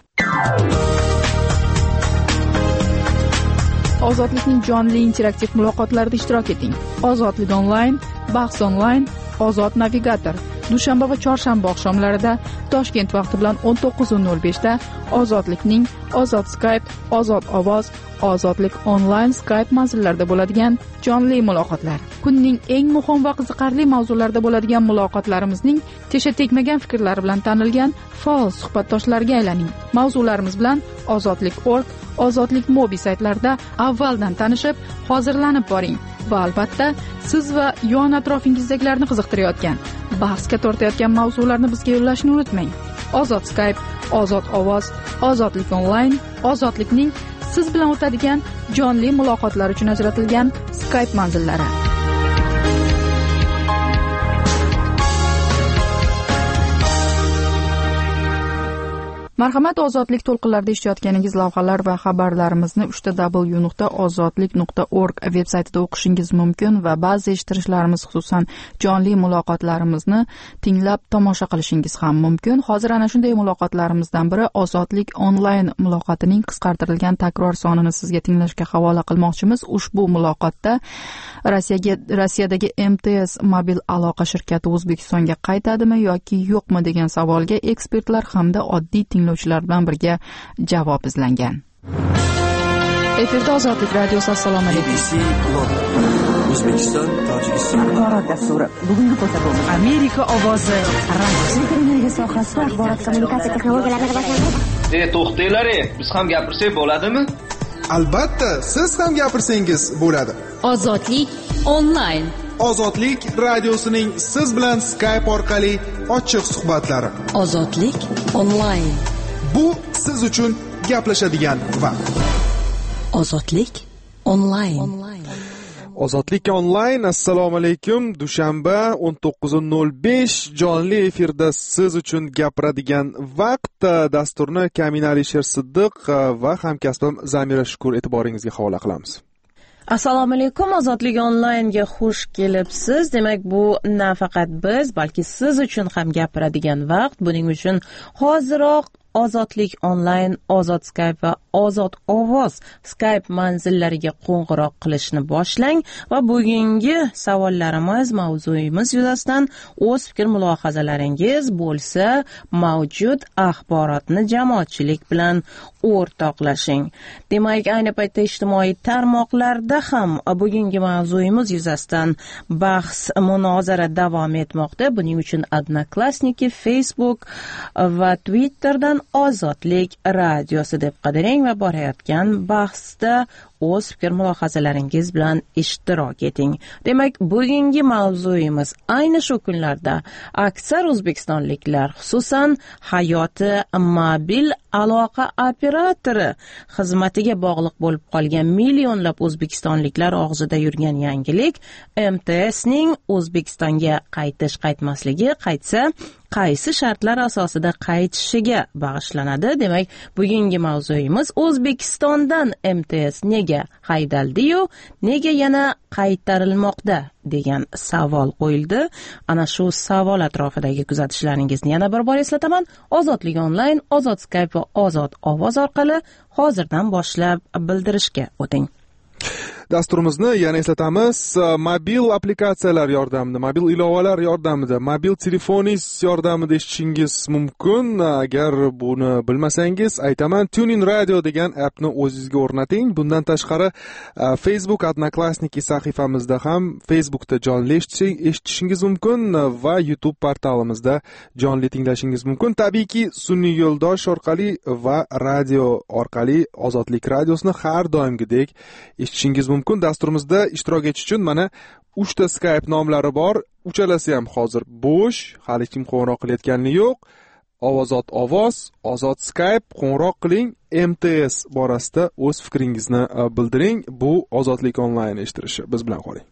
Speaker 3: Ozodlikning jonli interaktiv muloqotlarida ishtirok eting. Ozodlik onlayn, bahs onlayn, Ozod navigator. Dushanba va chorshanba oqshomlarida Toshkent vaqti bilan 19:05 da Ozodlikning Ozod Skype, Ozod ovoz, Ozodlik onlayn Skype manzillarida bo'ladigan jonli muloqotlar. Kunning eng muhim va qiziqarli mavzularida bo'ladigan muloqotlarimizning tesha tegmagan fikrlari bilan tanilgan faol suhbatdoshlarga aylaning. Mavzularimiz bilan Ozodlik.org, Ozodlik Mobi saytlarida avvaldan tanishib, hozirlanib boring. Va albatta, siz va yon atrofingizdagilarni qiziqtirayotgan, bahsga tortayotgan mavzularni bizga yo'llashni unutmang. Ozod Skype, Ozod ovoz, Ozodlik onlayn, Ozodlikning siz bilan o'tadigan jonli muloqotlar uchun ajratilgan Skype manzillari. Marhamat, Ozodlik to'lqinlarida eshitayotganingiz lavhalar va xabarlarimizni www.ozodlik.org veb saytida o'qishingiz mumkin va ba'zi eshittirishlarimiz, xususan jonli muloqotlarimizni tinglab tomosha qilishingiz ham mumkin. Hozir ana shunday muloqotlarimizdan biri Ozodlik onlayn muloqotining qisqartirilgan takror sonini sizga tinglashga havola qilmoqchimiz. Ushbu muloqotda Rossiyadagi MTS mobil aloqa shirkati O'zbekistonga qaytadimi yoki yo'qmi degan savolga ekspertlar hamda oddiy tinglovchilar bilan birga javob izlangan. Efirda Ozodlik radiosi. Assalomu alaykum.
Speaker 8: O'zbekiston, Tojikiston
Speaker 13: axborot dasturi. Bugungi ko'rsatuv Amerika ovozi radiosi. Energiya sohasida axborot kommunikatsiya texnologiyalariga boshlandi.
Speaker 14: To'xtanglar, biz ham gapirsak bo'ladimi?
Speaker 15: Albatta, siz ham gapirsangiz bo'ladi.
Speaker 16: Ozodlik onlayn.
Speaker 15: Ozodlik radiosining siz bilan Skype orqali ochiq suhbatlari.
Speaker 16: Ozodlik onlayn.
Speaker 15: Bu siz uchun gaplashadigan vaqt.
Speaker 16: Ozodlik onlayn.
Speaker 15: Ozodlik onlayn. Assalomu alaykum. Dushanba 19:05 jonli efirda siz uchun gapiradigan vaqt. Dasturni Kamina Alisher Siddiq va hamkasbim Zamira Shukur e'tiboringizga havola qilamiz.
Speaker 17: Assalomu alaykum. Ozodlik onlaynga xush kelibsiz. Demak, bu nafaqat biz, balki siz uchun ham gapiradigan vaqt. Buning uchun hoziroq Ozodlik onlayn, Ozod Skype va Ozod ovoz Skype manzillariga qo'ng'iroq qilishni boshlang va bugungi savollarimiz, mavzuyimiz yuzasidan o'z fikr mulohazalaringiz bo'lsa, mavjud axborotni jamoatchilik bilan o'rtoqlashing. Demak, ayni paytda ijtimoiy tarmoqlarda ham bugungi mavzuyimiz yuzasidan bahs, munozara davom etmoqda. Buning uchun Odnoklassniki, Facebook va Twitterdan Ozodlik radiosi deb qidiring va borayotgan bahsda o'z fikr mulohazalaringiz bilan ishtirok eting. Demak, bugungi mavzuyimiz ayni shu kunlarda aksar o'zbekistonliklar, xususan hayoti mobil aloqa operatori xizmatiga bog'liq bo'lib qolgan millionlab o'zbekistonliklar og'zida yurgan yangilik MTSning O'zbekistonga qaytmasligi, qaytsa qaysi shartlar asosida qaytishiga bag'ishlanadi. Demak, bugungi mavzuyimiz O'zbekistondan MTS nega haydaldi-yu, nega yana qaytarilmoqda degan savol qo'yildi. Ana shu savol atrofidagi kuzatishlaringizni yana bir bor eslataman. Ozodlik onlayn, Ozod Skype va Ozod ovoz orqali hozirdan boshlab bildirishga o'ting.
Speaker 15: Dasturimizni yana eslatamiz. Mobil aplikatsiyalar yordamida, mobil ilovalar yordamida, mobil telefoningiz yordamida eshitishingiz mumkin. Agar buni bilmasangiz, aytaman, TuneIn Radio degan appni o'zingizga o'rnating. Bundan tashqari Facebook Odnoklassniki sahifamizda ham Facebookda jonli eshitishingiz mumkin va YouTube portalimizda jonli tinglashingiz mumkin. Tabiiyki, sun'iy yo'ldosh orqali va radio orqali Ozodlik radiosini har doimgidek eshitishingiz mumkin. Dasturimizda ishtirok etish uchun mana 3 ta Skype nomlari bor. Uchalasi ham hozir bo'sh, hali kim qo'ng'iroq qilayotgani yo'q. Ovozot ovoz, Ozod Skype, qo'ng'iroq qiling. MTS borasida o'z fikringizni bildiring. Bu Ozodlik onlayn eshittirishi. Biz bilan qoling.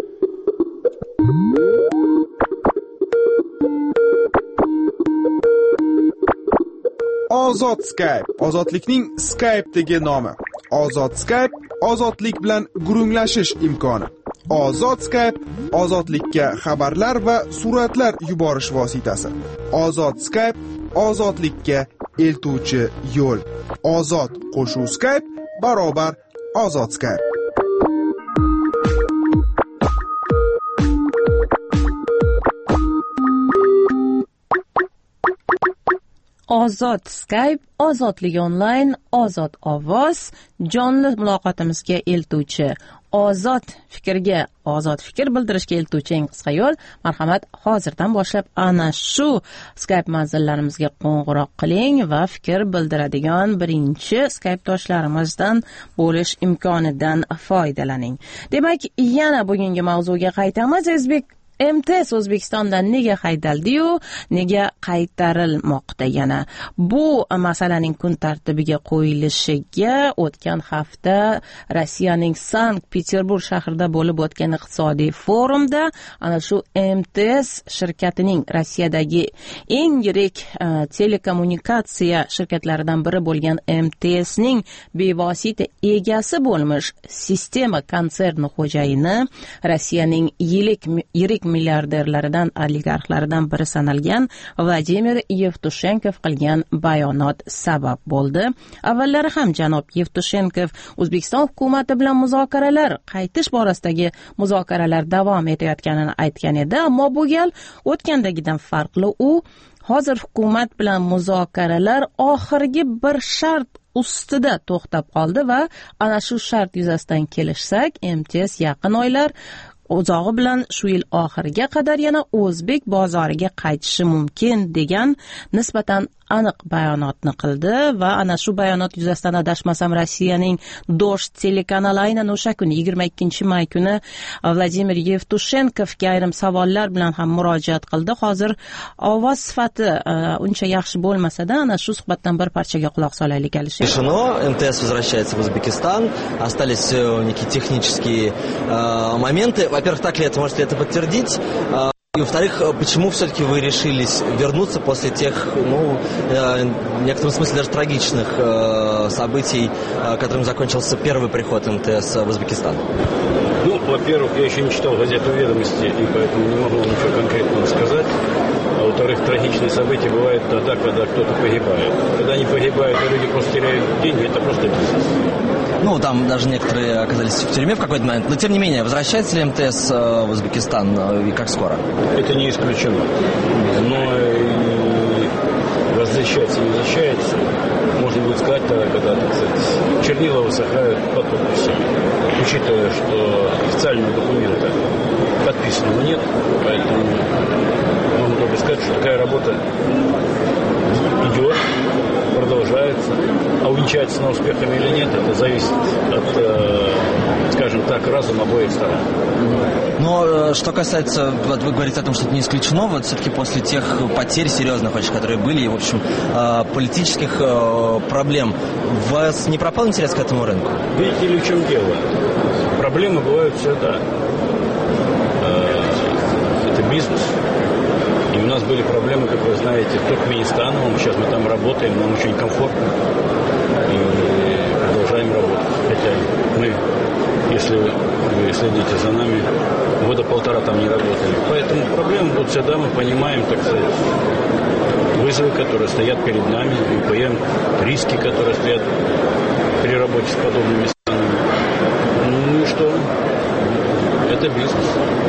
Speaker 15: Ozod Skype, ozodlikning Skype'dagi nomi. Ozod Skype, ozodlik bilan gurunglashish imkoni. Ozod Skype, ozodlikka xabarlar va suratlar yuborish vositasi. Ozod Skype, ozodlikka eltuvchi yo'l. Ozod qo'shuv Skype barobar Ozod Skype.
Speaker 17: Ozod Skype, Ozodlik onlayn, Ozod ovoz, jonli muloqotimizga eltuvchi, ozod fikrga, ozod fikr bildirishga eltuvchi eng qisqa yo'l. Marhamat, hozirdan boshlab ana shu Skype manzillarimizga qo'ng'iroq qiling va fikr bildiradigan birinchi Skype doshlarimizdan bo'lish imkonidan foydalaning. Demak, yana bugungi mavzuga qaytamiz. MTS O'zbekistondan nega haydaldi-yu, nega qaytarilmoqda yana? Bu masalaning kun tartibiga qo'yilishiga o'tgan hafta Rossiyaning Sankt-Peterburg shahrida bo'lib o'tgan iqtisodiy forumda ana shu MTS shirkatining Rossiyadagi eng yirik telekommunikatsiya shirkatlaridan biri bo'lgan MTSning bevosita egasi bo'lmish Sistema konserni xo'jayini, Rossiyaning yirik milliarderlaridan, oligarxlaridan biri sanalgan Vladimir Yevtushenkov qilgan bayonot sabab bo'ldi. Avvallari ham janob Yevtushenkov O'zbekiston hukumati bilan qaytish borasidagi muzokaralar davom etayotganini aytgan edi, ammo bu gal o'tgandagidan farqli. U hozir hukumat bilan muzokaralar oxirgi bir shart ustida to'xtab qoldi va ana shu shart yuzasidan kelishsak, MTS yaqin oylar o'zog'i bilan shu yil oxiriga qadar yana o'zbek bozoriga qaytishi mumkin degan nisbatan aniq bayonotni qildi va ana shu bayonot yuzasidan adashmasam Rossiyaning Dosh telekanali aynan o'sha kuni 22-may kuni Vladimir Yevtushenkovga ayrim savollar bilan ham murojaat qildi. Hozir ovoz sifati uncha yaxshi bo'lmasa-da, ana shu suhbatdan bir parchaga quloq solaylik.
Speaker 18: Решено, МТС возвращается в Узбекистан. Остались некие технические моменты. Во-первых, так ли это, можете это подтвердить? И, во-вторых, почему все-таки вы решились вернуться после тех, в некотором смысле даже трагичных событий, которым закончился первый приход МТС в Узбекистан?
Speaker 19: Во-первых, я еще не читал газету «Ведомости», и поэтому не могу ничего конкретного сказать. А во-вторых, трагичные события бывают тогда, когда кто-то погибает. Когда не погибают, а люди просто теряют деньги, это просто бизнес.
Speaker 18: Там даже некоторые оказались в тюрьме в какой-то момент. Но, тем не менее, возвращается ли МТС в Узбекистан и как скоро?
Speaker 19: Это не исключено. Но возвращается, не возвращается. Можно будет сказать тогда, когда, так сказать, чернила высыхают под подписями. Учитывая, что официального документа подписанного нет, поэтому могу только сказать, что такая работа идет. увенчается на успехами или нет, это зависит от, скажем так, разума обоих сторон.
Speaker 18: Но что касается, вот вы говорите о том, что это не исключено, вот все-таки после тех потерь серьезных очень, которые были, и, в общем, политических проблем, у вас не пропал интерес к этому рынку?
Speaker 19: Видите ли, в чем дело? Проблемы бывают всегда. Это бизнес. И у нас были проблемы, как вы знаете, с Туркменистаном. Сейчас мы там работаем, нам очень комфортно. И продолжаем работать. Хотя мы, если вы следите за нами, года полтора там не работали. Поэтому проблемы будут всегда, мы понимаем, так сказать, вызовы, которые стоят перед нами, и понимаем риски, которые стоят при работе с подобными странами. Ну и что? Это бизнес.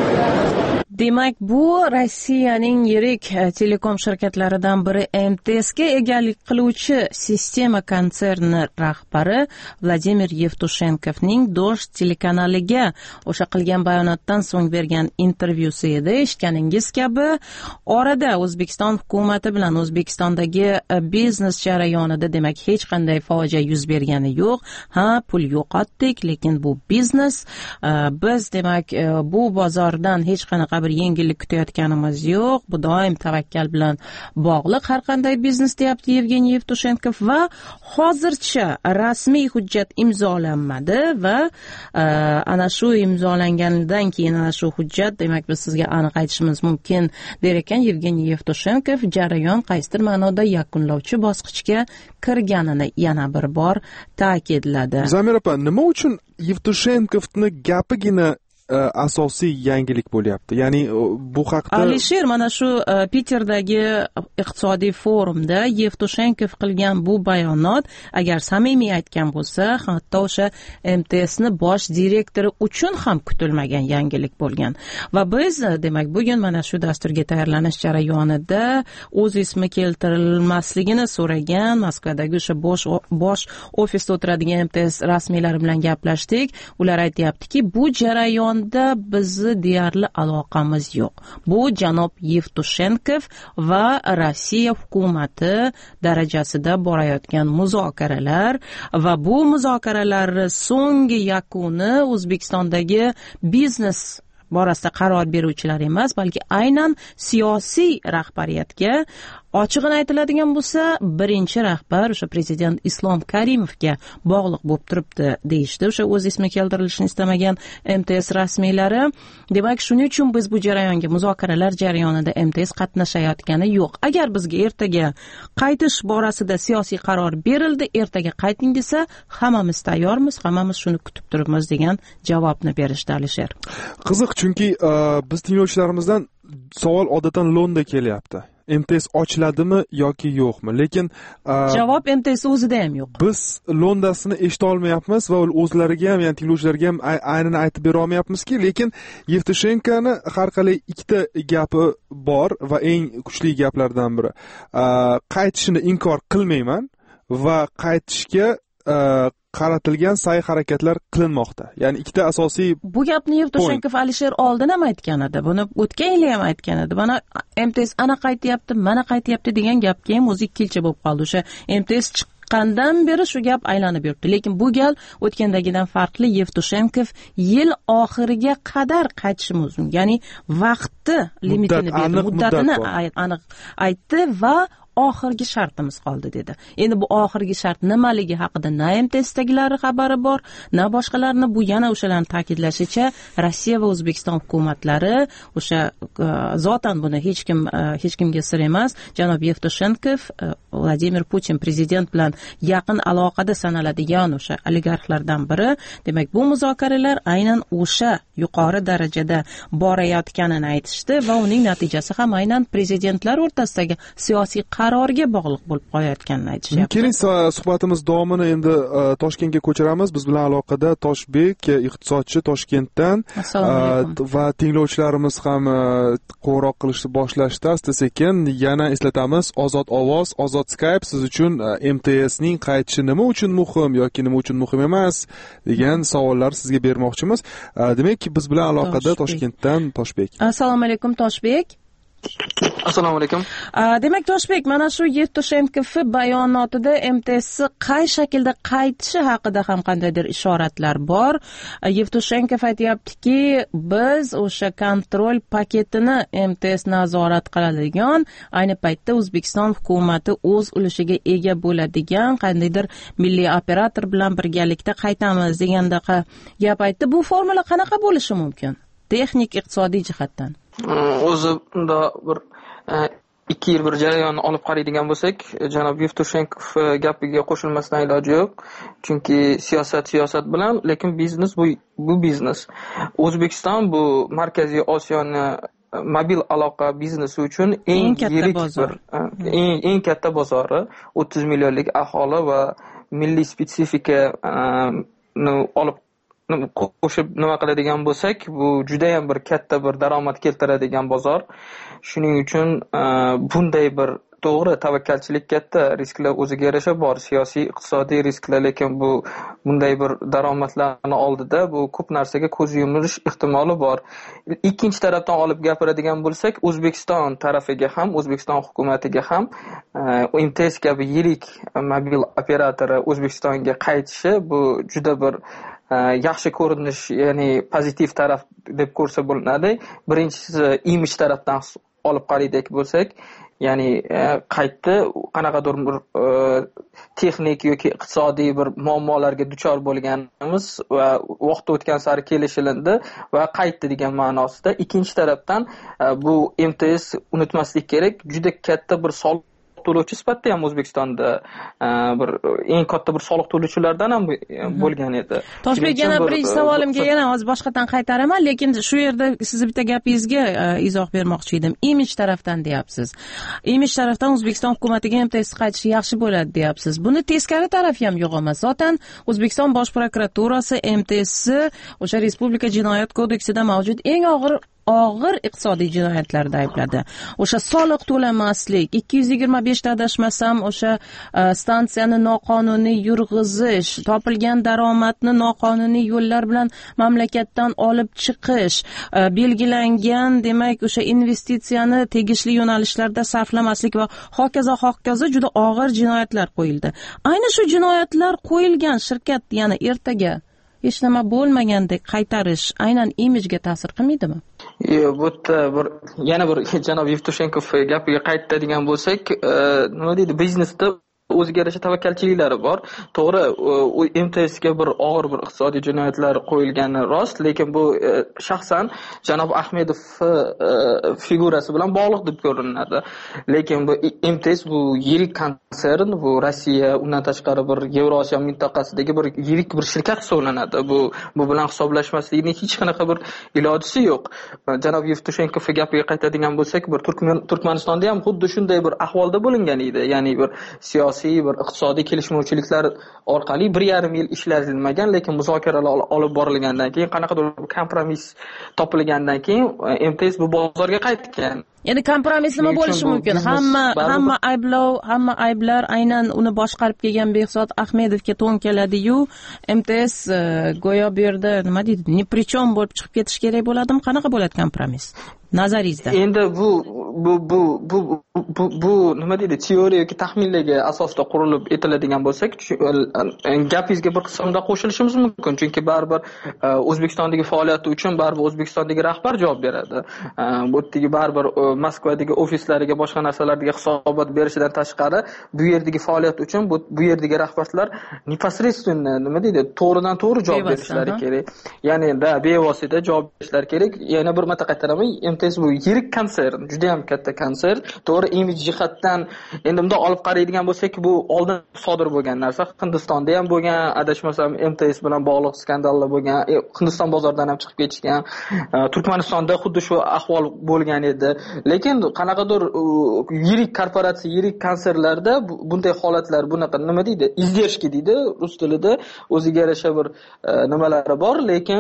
Speaker 17: Demak, bu Rossiyaning yirik telekom shirkatlaridan biri MTSga egalik qiluvchi sistema konserni rahbari Vladimir Yevtushenkovning Dosh telekanaliga o'sha qilgan bayonotdan so'ng bergan intervyusi edi. Eshitganingiz kabi, orada O'zbekiston hukumati bilan O'zbekistondagi biznes jarayonida demak hech qanday fojia yuz bergani yo'q. Ha, pul yo'qotdik, lekin bu biznes. Biz demak bu bozordan hech qanaqa bir yengillik kutayotganimiz yo'q. Bu doim tavakkal bilan bog'liq har qanday biznes, deyapti Yevgeniy Yevtushenkov, va hozircha rasmiy hujjat imzolanmadi va ana shu imzolanganidan keyin ana shu hujjat demak biz sizga aniq aytishimiz mumkin der ekan Yevgeniy Yevtushenkov. Jarayon qaysidir ma'noda yakunlovchi bosqichga kirganini yana bir bor ta'kidladi.
Speaker 15: Zamira opa, nima uchun Yevtushenkovning gapigina asosiy yangilik bo'lyapti? Ya'ni bu haqda
Speaker 17: Alisher mana shu Piterdagi iqtisodiy forumda Yevtushenkov qilgan bu bayonot agar samimiy aytgan bo'lsa, hatto o'sha MTSni bosh direktori uchun ham kutilmagan yangilik bo'lgan. Va biz demak bugun mana shu dasturga tayyorlanish jarayonida o'z ismi keltirilmasligini so'ragan Moskvadagi o'sha bosh ofisda o'tiradigan MTS rasmiylari bilan gaplashdik. Ular aytayaptiki, bu jarayon bizni deyarli aloqamiz yo'q. Bu janob Yevtushenkov va Rossiya hukumati darajasida borayotgan muzokaralar va bu muzokaralarning so'nggi yakuni O'zbekistondagi biznes borasida qaror beruvchilar emas, balki aynan siyosiy rahbariyatga ochig'ini aytiladigan bo'lsa, birinchi rahbar o'sha prezident Islom Karimovga bog'liq bo'lib turibdi deyishdi. O'sha o'z ismi keltirilishini istamagan MTS rasmiylari. Demak, shuning uchun biz bu jarayonga, muzokaralar jarayonida MTS qatnashayotgani yo'q. Agar bizga ertaga qaytish borasida siyosiy qaror berildi, ertaga qayting desa, hammamiz tayyormiz, hammamiz shuni kutib turibmiz degan javobni berishdi Alisher.
Speaker 15: Qiziq, chunki biz tinglovchilarimizdan savol odatan lo'nda kelyapti. MTS ochiladimi yoki yo'qmi? Lekin
Speaker 17: javob MTS o'zida ham yo'q.
Speaker 15: Biz lo'ndasini eshita olmayapmiz va o'zlariga ham, ya'ni tinglovchilarga ham aynini aytib bera olmayapmizki, lekin Yevtushenkoni har qalay ikkita gapi bor va eng kuchli gaplardan biri. Qaytishini inkor qilmayman va qaytishga qaratilgan sa'y-harakatlar qilinmoqda. Ya'ni ikkita asosiy
Speaker 17: bu gapni Yevtushenkov Alisher oldin ham aytgan edi. Buni o'tgan yil ham aytgan edi. Mana MTS ana qaytyapti, mana qaytyapti degan gapga ham o'zi ikkinchi bo'lib qoldi. O'sha MTS chiqqandan beri shu gap aylanib yuribdi. Lekin bu gal o'tgandagidan farqli. Yevtushenkov yil oxiriga qadar qaytishi mumkin. Ya'ni vaqtni limitini berdi, muddatini aniq aytdi va oxirgi shartimiz qoldi dedi. Endi bu oxirgi shart nimaligi haqida na MTSdagilari xabari bor, na boshqalarni. Bu yana o'shalarning ta'kidlashicha Rossiya va O'zbekiston hukumatlari o'sha zotan buni hech kimga sir emas. Janob Yevtushenkov Vladimir Putin prezident bilan yaqin aloqada sanaladigan o'sha oligarxlardan biri. Demak, bu muzokaralar aynan o'sha yuqori darajada borayotganini aytishdi va uning natijasi ham aynan prezidentlar o'rtasidagi siyosiy qarorga bog'liq bo'lib qolayotganini aytishyapti.
Speaker 15: Keling, suhbatimiz davomini endi Toshkentga ko'chiramiz. Biz bilan aloqada Toshbek, iqtisodchi Toshkentdan, va tinglovchilarimiz ham qo'ng'iroq qilishni boshlashdi asta-sekin. Yana eslatamiz, Ozod ovoz, Ozod Skype siz uchun MTSning qaytishi nima uchun muhim yoki nima uchun muhim emas degan savollar sizga bermoqchimiz. Demak, biz bilan aloqada Toshkentdan Toshbek.
Speaker 17: Assalomu alaykum Toshbek.
Speaker 6: Assalomu alaykum.
Speaker 17: Demak, Toshbek, mana shu Yevtushenkov bayonotida MTSni qay shaklda qaytishi haqida ham qandaydir ishoratlar bor. Yevtushenkov aytayaptiki, biz o'sha kontrol paketini MTS nazorat qiladigan, ayni paytda O'zbekiston hukumati o'z ulushiga ega bo'ladigan qandaydir milliy operator bilan birgalikda qaytamiz degandaqa gap aytdi. Bu formula qanaqa bo'lishi mumkin? Texnik, iqtisodiy jihatdan.
Speaker 6: O'zi unda bir 2 yil bir jarayonni olib qaraydigan bo'lsak, janob Yevtushenkov gapiga qo'shilmasdan iloji yo'q. Chunki siyosat bilan, lekin biznes bu biznes. O'zbekiston bu Markaziy Osiyoni mobil aloqa biznesi uchun eng yirik bir eng katta bozori, 30 millionlik aholi va milliy spetsifika olib qo'shib nima qiladigan bo'lsak, bu juda ham bir katta bir daromad keltiradigan bozor. Shuning uchun bunday bir to'g'ri tavakkalchilik katta, risklar o'ziga yarasha bor, siyosiy, iqtisodiy risklar, lekin bunday bir daromadlarni oldida bu ko'p narsaga ko'z yumilish ehtimoli bor. Ikkinchi tarafdan olib gapiradigan bo'lsak, O'zbekiston tarafiga ham, O'zbekiston hukumatiga ham MTS kabi yirik mobil operatori O'zbekistonga qaytishi bu juda bir yaxshi ko'rinish, ya'ni pozitiv taraf deb ko'rsa bo'ladi. Birinchisi imij tarafdan olib qaraydik bo'lsak, ya'ni qaytdi, qanaqadir bir texnik yoki iqtisodiy bir muammolarga duchor bo'lganimiz va vaqt o'tgan sari kelishilindi va qaytdi degan ma'nosida. Ikkinchi tarafdan bu MTS unutmaslik kerak, juda katta bir soliq to'lovchi sifatida ham O'zbekistonda bir eng katta bir soliq to'lovchilardan ham bo'lgan edi.
Speaker 17: Toshbek, yana birinchi savolimga yana hozir boshqadan qaytaraman, lekin shu yerda sizni bitta gapingizga izoh bermoqchi edim. Imij tarafdan deyapsiz. Imij tarafdan O'zbekiston hukumatiga MTS qaytishi yaxshi bo'ladi deyapsiz. Buni teskari tarafi ham yo'q emas. Zotan O'zbekiston Bosh prokuraturasi MTSni o'sha Respublika jinoyat kodeksida mavjud eng og'ir iqtisodiy jinoyatlarda aybladi. O'sha soliq to'lamaslik, 225 ta adashmasam, o'sha stansiyani noqonuniy yurg'izish, topilgan daromadni noqonuniy yo'llar bilan mamlakatdan olib chiqish, belgilangan, demak, o'sha investitsiyani tegishli yo'nalishlarda sarflamaslik va hokazo juda og'ir jinoyatlar qo'yildi. Ayni shu jinoyatlar qo'yilgan shirkat yana ertaga hech nima bo'lmagandek qaytarish aynan imijga ta'sir qilmaydimi?
Speaker 6: Bu yana bir janob Yevtushenkov gapiga qaytadigan bo'lsak, nima deydi, biznesda o'ziga yarasha tavakkalchiliklari bor. To'g'ri, MTSga bir og'ir bir iqtisodiy jinoyatlar qo'yilgani rost, lekin bu shaxsan janob Ahmedov figurasi bilan bog'liq deb ko'rinadi. Lekin bu MTS bu yirik konsern, bu Rossiya, undan tashqari bir Yevrosiyo mintaqasidagi bir yirik bir shirkat hisoblanadi. Bu bilan hisoblashmaslikning hech qanaqa bir ilojisi yo'q. Janob Yevtushenkov gapiga qaytadigan bo'lsak, bir Turkmanistonda ham xuddi shunday bir ahvolda bo'lingan edi. Ya'ni bir siyosiy bir iqtisodiy kelishmovchiliklar orqali 1,5 yil ishlatilmagan, lekin muzokaralar olib borilgandan keyin, qanaqadir kompromiss topilgandan keyin MTS bu bozorga qaytgan.
Speaker 17: Endi kompromiss nima bo'lishi mumkin? Hamma ayblar aynan uni boshqarib kelgan Behzod Ahmedovga to'ng keladi-yu, MTS go'yo bu yerda nima deydi, ni prichom bo'lib chiqib ketish kerak bo'ladimi? Qanaqa bo'ladi kompromiss nazaringizda?
Speaker 6: Endi bu nima deydi, teoriya yoki taxminlarga asosida qurilib etiladigan bo'lsak, gapingizga bir qismda qo'shilishimiz mumkin, chunki baribir O'zbekistondagi faoliyati uchun baribir O'zbekistondagi rahbar javob beradi. Bu yerdagi baribir Moskvadagi ofislariga, boshqa narsalarga hisobot berishidan tashqari, bu yerdagi faoliyat uchun bu yerdagi rahbarlar непосредственно nima deydi, to'g'ridan to'g'ri javob berishlari kerak. Ya'ni bevosita javob berishlari kerak. Yana bir marta qaytaraman, MTS bu yirik konsern, juda ham katta konsern. To'g'ri, imij jihatdan endi bunday olib qaraydigan bo'lsak, bu oldin sodir bo'lgan narsa. Hindistonda ham bo'lgan, adashmasam MTS bilan bog'liq skandallar bo'lgan. Hindiston bozoridan ham chiqib ketishgan. Turkmanistonda xuddi shu ahvol bo'lgan edi. Lekin qanaqadir yirik korporatsiya, yirik konsernlarda bunday holatlar, bunaqa nima deydi, izdержки deydi rus tilida, o'ziga yarasha bir nimalari bor, lekin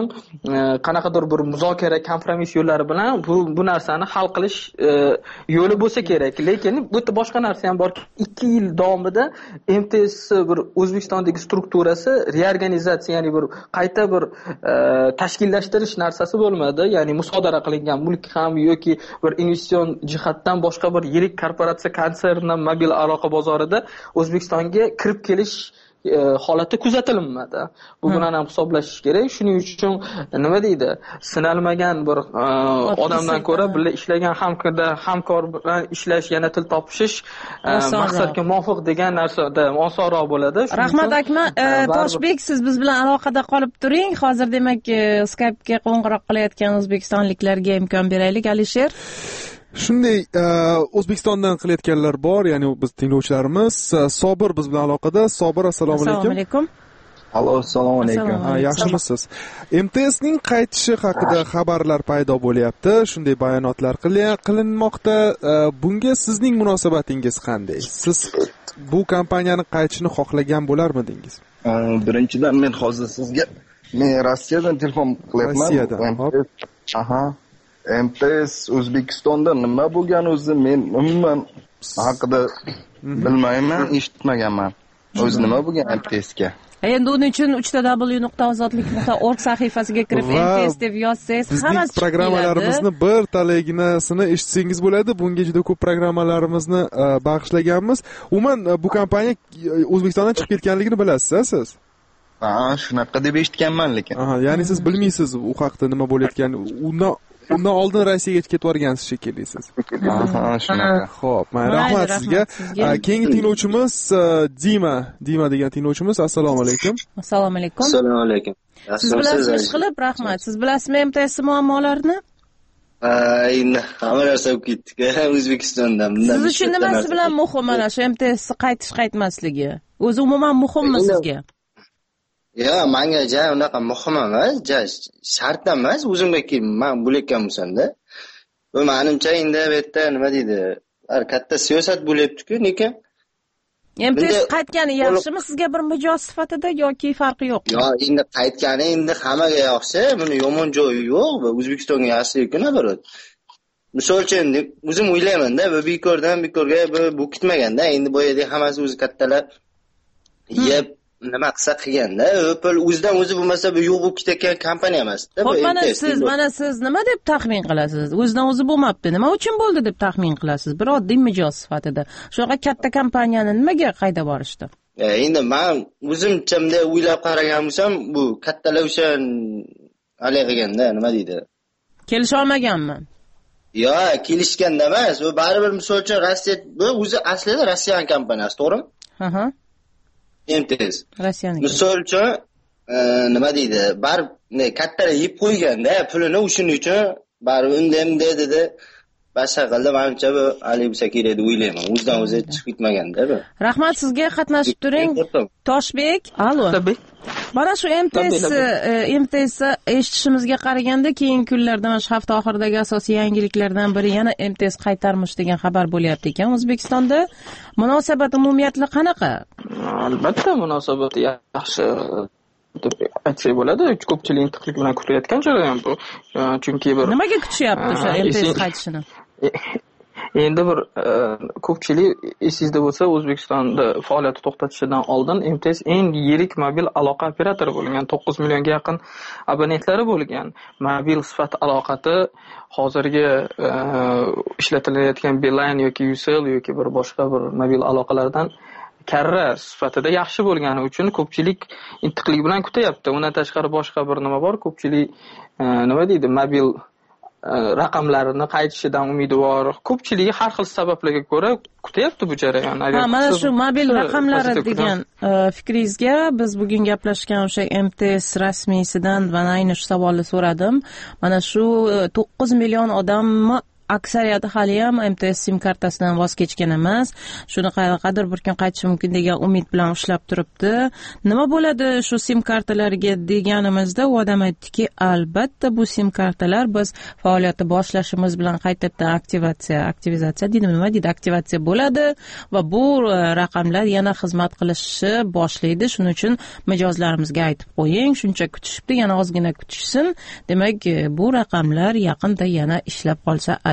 Speaker 6: qanaqadir bir muzokara, kompromiss yo'llari bilan bu narsani hal qilish yo'li bo'lsa kerak. kerak. Lekin bu yerda boshqa narsa ham borki, 2 yil davomida MTS bir O'zbekistondagi strukturasi reorganizatsiya, ya'ni bir qayta bir tashkillashtirish narsasi bo'lmadi. Ya'ni musodara qilingan mulk ham yoki bir investitsion jihatdan boshqa bir yirik korporatsiya konserndan mobil aloqa bozorida O'zbekistonga kirib kelish holati kuzatilmadi. Bu bilan ham hisoblashish kerak. Shuning uchun nima deydi? Sinalmagan bir odamdan ko'ra birga ishlagan hamkor bilan ishlash, yana til topishish maqsadga muvofiq degan narsada osonroq bo'ladi.
Speaker 17: Rahmat Akmal, Toshbek, siz biz bilan aloqada qolib turing. Hozir demak Skype'ga qo'ng'iroq qilayotgan o'zbekistonliklarga imkon beraylik. Alisher,
Speaker 15: shunday O'zbekistondan qilayotganlar bor, ya'ni biz tinglovchilarimiz. Sobir biz bilan aloqada. Sobir, assalomu alaykum.
Speaker 17: Assalomu alaykum.
Speaker 20: Allo, assalomu alaykum.
Speaker 15: Yaxshimisiz? MTSning qaytishi haqida xabarlar paydo bo'lyapti, shunday bayonotlar qilinmoqda. Bunga sizning munosabatingiz qanday? Siz bu kompaniyani qaytishini xohlagan bo'larmidingiz?
Speaker 20: Birinchidan men hozir sizga Rossiyadan telefon qilyapman.
Speaker 15: Rossiyadan.
Speaker 20: MTS O'zbekistonda nima bo'lgan o'zi men umuman haqida bilmayman, eshitmaganman. O'zi nima bo'lgan MTSga?
Speaker 17: Endi uning uchun www.ozodlik.org sahifasiga kirib MTS deb yozsangiz hammasi chiqib
Speaker 15: programmalarimizni bir talaginasini eshitsangiz bo'ladi. Bunga juda ko'p programmalarimizni bag'ishlaganmiz. Umuman bu kompaniya O'zbekistondan chiqib ketganligini bilasiz, siz?
Speaker 20: Shunaqa deb eshitganman lekin.
Speaker 15: Ya'ni siz bilmaysiz u haqda nima bo'layotganini. Undan oldin Rossiyaga ketib borgansiz shekilli siz.
Speaker 20: Shunaqa.
Speaker 15: Xo'p, rahmat sizga. Keyingi tinglovchimiz Dima degan tinglovchimiz. Assalomu alaykum.
Speaker 17: Assalomu alaykum.
Speaker 21: Assalomu alaykum.
Speaker 17: Siz bilasiz qilib, rahmat. Siz bilasizmi MTS muammolarini?
Speaker 21: Endi hamma narsa bo'lib ketdi. O'zbekistondan.
Speaker 17: Siz uchun nimasi bilan muhim mana shu MTS qaytmasligi? O'zi umuman muhimmi sizga?
Speaker 21: Ya, menga unaqa muhim emas, shart emas. O'zimga men bo'layotgan bo'lsam-da. Bu menimcha endi bu yerda nima deydi? Katta siyosat bo'lyapti-ku, lekin
Speaker 17: MTS qaytgani yaxshimi sizga bir mijoz sifatida yoki farqi yo'q?
Speaker 21: Yo, endi qaytgani endi hammaga yaxshi, buni yomon joyi yo'q. O'zbekistonga yaxshi-ku, nabarat. Misol uchun o'zim o'ylayman-da, bu bekorga bu ketmaganda, endi bu yerda hammasi o'zi kattalar yeb nima qilsa qilganda, Apple o'zidan o'zi bo'lmasa bu yo'q bo'lib ketayotgan kompaniya emas-da.
Speaker 17: Mana siz nima deb taxmin qilasiz? O'zidan o'zi bo'lmabdi. Nima uchun bo'ldi deb taxmin qilasiz? Bir oddiy mijoz sifatida. Shunaqa katta kompaniyani nimaga qayda borishdi?
Speaker 21: Endi men o'zimchamda o'ylab qaragan bo'lsam, bu kattalar o'sha alayqiganda nima deydi?
Speaker 17: Kelisha olmaganmi?
Speaker 21: Yo, kelishganda emas. U baribir misol uchun Rossiya, bu o'zi aslida Rossiyan kompaniyasi, to'g'rimi? MTS. Misol uchun nima deydi? Barib kattalar yeb qo'yganda pulini o'shuning uchun barib unda dedi. Boshqa qildi, menimcha bu Ali bo'lsa kerak deb o'ylayman. O'zidan o'zi chiqib ketmaganda bu.
Speaker 17: Rahmat sizga, qatnashib turing. Toshbek, allo. Mana shu MTS eshitishimizga qaraganda keyingi kunlarda mana shu hafta oxiridagi asosiy yangiliklardan biri yana MTS qaytarmish degan xabar bo'lyapti ekan O'zbekistonda. Munosabat umumiyatli qanaqa?
Speaker 6: Albatta munosabati yaxshi deb aytsak bo'ladi. Ko'pchilik intiqlik bilan kutayotgan jarayon bu. Chunki bir
Speaker 17: nimaga kutishyapti o'sha MTS qaytishini?
Speaker 6: Endi bir ko'pchilik esingizda bo'lsa, O'zbekistonda faoliyat to'xtatishidan oldin MTS eng yirik mobil aloqa operatori bo'lgan, 9 millionga yaqin abonentlari bo'lgan. Mobil sifat aloqati hozirgi ishlatilayotgan Beeline yoki Ucell yoki bir boshqa bir mobil aloqalardan karra sifatida yaxshi bo'lgani uchun ko'pchilik intiqlik bilan kutyapti. Undan tashqari boshqa bir nima bor, ko'pchilik nima deydi, mobil raqamlarini qaytishidan umidvor. Ko'pchilik har xil sabablarga ko'ra kutyapti bu jarayonni.
Speaker 17: Mana shu mobil raqamlari degan fikringizga biz bugun gaplashgan o'sha MTS rasmiysidan mana ayni shu savolni so'radim. Mana shu 9 million odamni aksariyati hali ham MTS sim kartasidan voz kechgan emas. Shuni qadar bir kun qaytishi mumkin degan umid bilan ushlab turibdi. Nima bo'ladi shu sim kartalarga deganimizda u odam aytdiki, albatta bu sim kartalar biz faoliyatni boshlashimiz bilan qaytadan aktivizatsiya aktivatsiya bo'ladi va bu raqamlar yana xizmat qilishni boshlaydi. Shuning uchun mijozlarimizga aytib qo'ying, shuncha kutishibdi, yana ozgina kutishsin. Demak, bu raqamlar yaqinda yana ishlab qolsa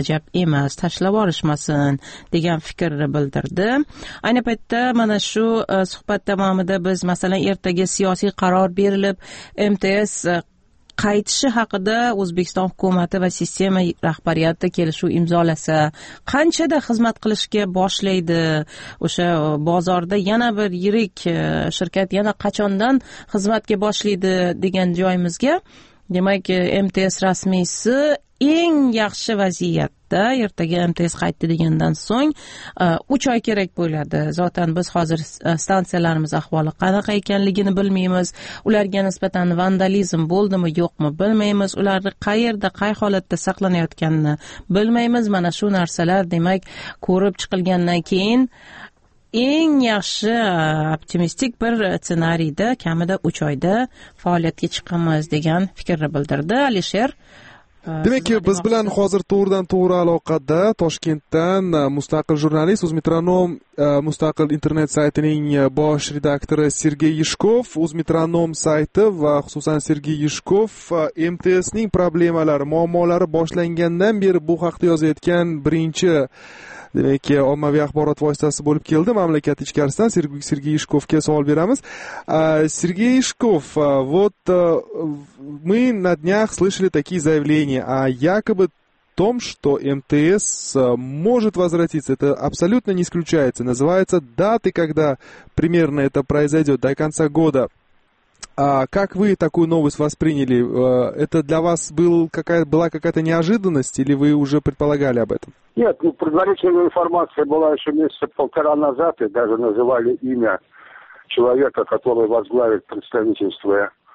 Speaker 17: ajab emas, tashlab yuborishmasin degan fikrni bildirdi. Ayni paytda mana shu suhbat davomida biz masalan ertaga siyosiy qaror berilib MTS qaytishi haqida O'zbekiston hukumati va sistema rahbariyati kelishuv imzolasa, qanchada xizmat qilishga boshlaydi, o'sha bozorda yana bir yirik shirkat yana qachondan xizmatga boshlaydi degan joyimizga, demak MTS rasmiysi eng yaxshi vaziyatda ertaga MTS qaytdi degandan so'ng 3 oy kerak bo'ladi. Zotan biz hozir stansiyalarimiz ahvoli qanaqa ekanligini bilmaymiz. Ularga nisbatan vandalizm bo'ldimi, yo'qmi bilmaymiz. Ularni qayerda, qay holatda saqlanayotganini bilmaymiz. Mana shu narsalar demak ko'rib chiqilgandan keyin eng yaxshi optimistik bir ssenariyda kamida 3 oyda faoliyatga chiqamiz degan fikrni bildirdi Alisher.
Speaker 15: Demak, biz bilan hozir to'g'ridan to'g'ri aloqada Toshkentdan mustaqil jurnalist, O'zmetronom mustaqil internet saytining bosh redaktori Sergey Yishkov, O'zmetronom sayti va xususan Sergey Yishkov MTSning problemalari, muammolari boshlangandan beri bu haqda yozayotgan birinchi demak, ommaviy axborot vositasi bo'lib keldi mamlakat ichkarisidan. Sergey Yishkovga savol beramiz. Sergey Yishkov, вот мы на днях слышали такие заявления о якобы том, что МТС может возвратиться. Это абсолютно не исключается. Называется даты, когда примерно это произойдет, до конца года. Как вы такую новость восприняли? Это для вас была какая-то неожиданность, или вы уже предполагали об этом?
Speaker 9: Нет, предварительная информация была еще месяца 1,5 назад, и даже называли имя человека, который возглавит представительство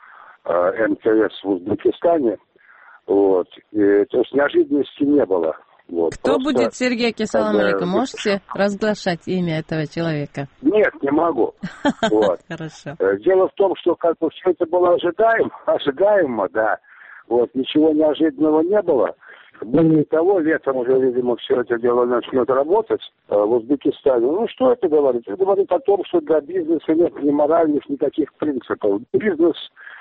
Speaker 9: МТС в Узбекистане. Вот. То есть неожиданности не было. Вот.
Speaker 17: Кто
Speaker 9: просто,
Speaker 17: будет, Сергей, салам алейкум, можете разглашать имя этого человека?
Speaker 9: Нет, не могу. Вот.
Speaker 17: Хорошо.
Speaker 9: Дело в том, что как бы все это было ожидаемо, да. Вот, ничего неожиданного не было. Более того, летом уже, видимо, все это дело начнет работать в Узбекистане. Ну, что это говорит? Это говорит о том, что для бизнеса нет ни моральных, никаких принципов. Бизнес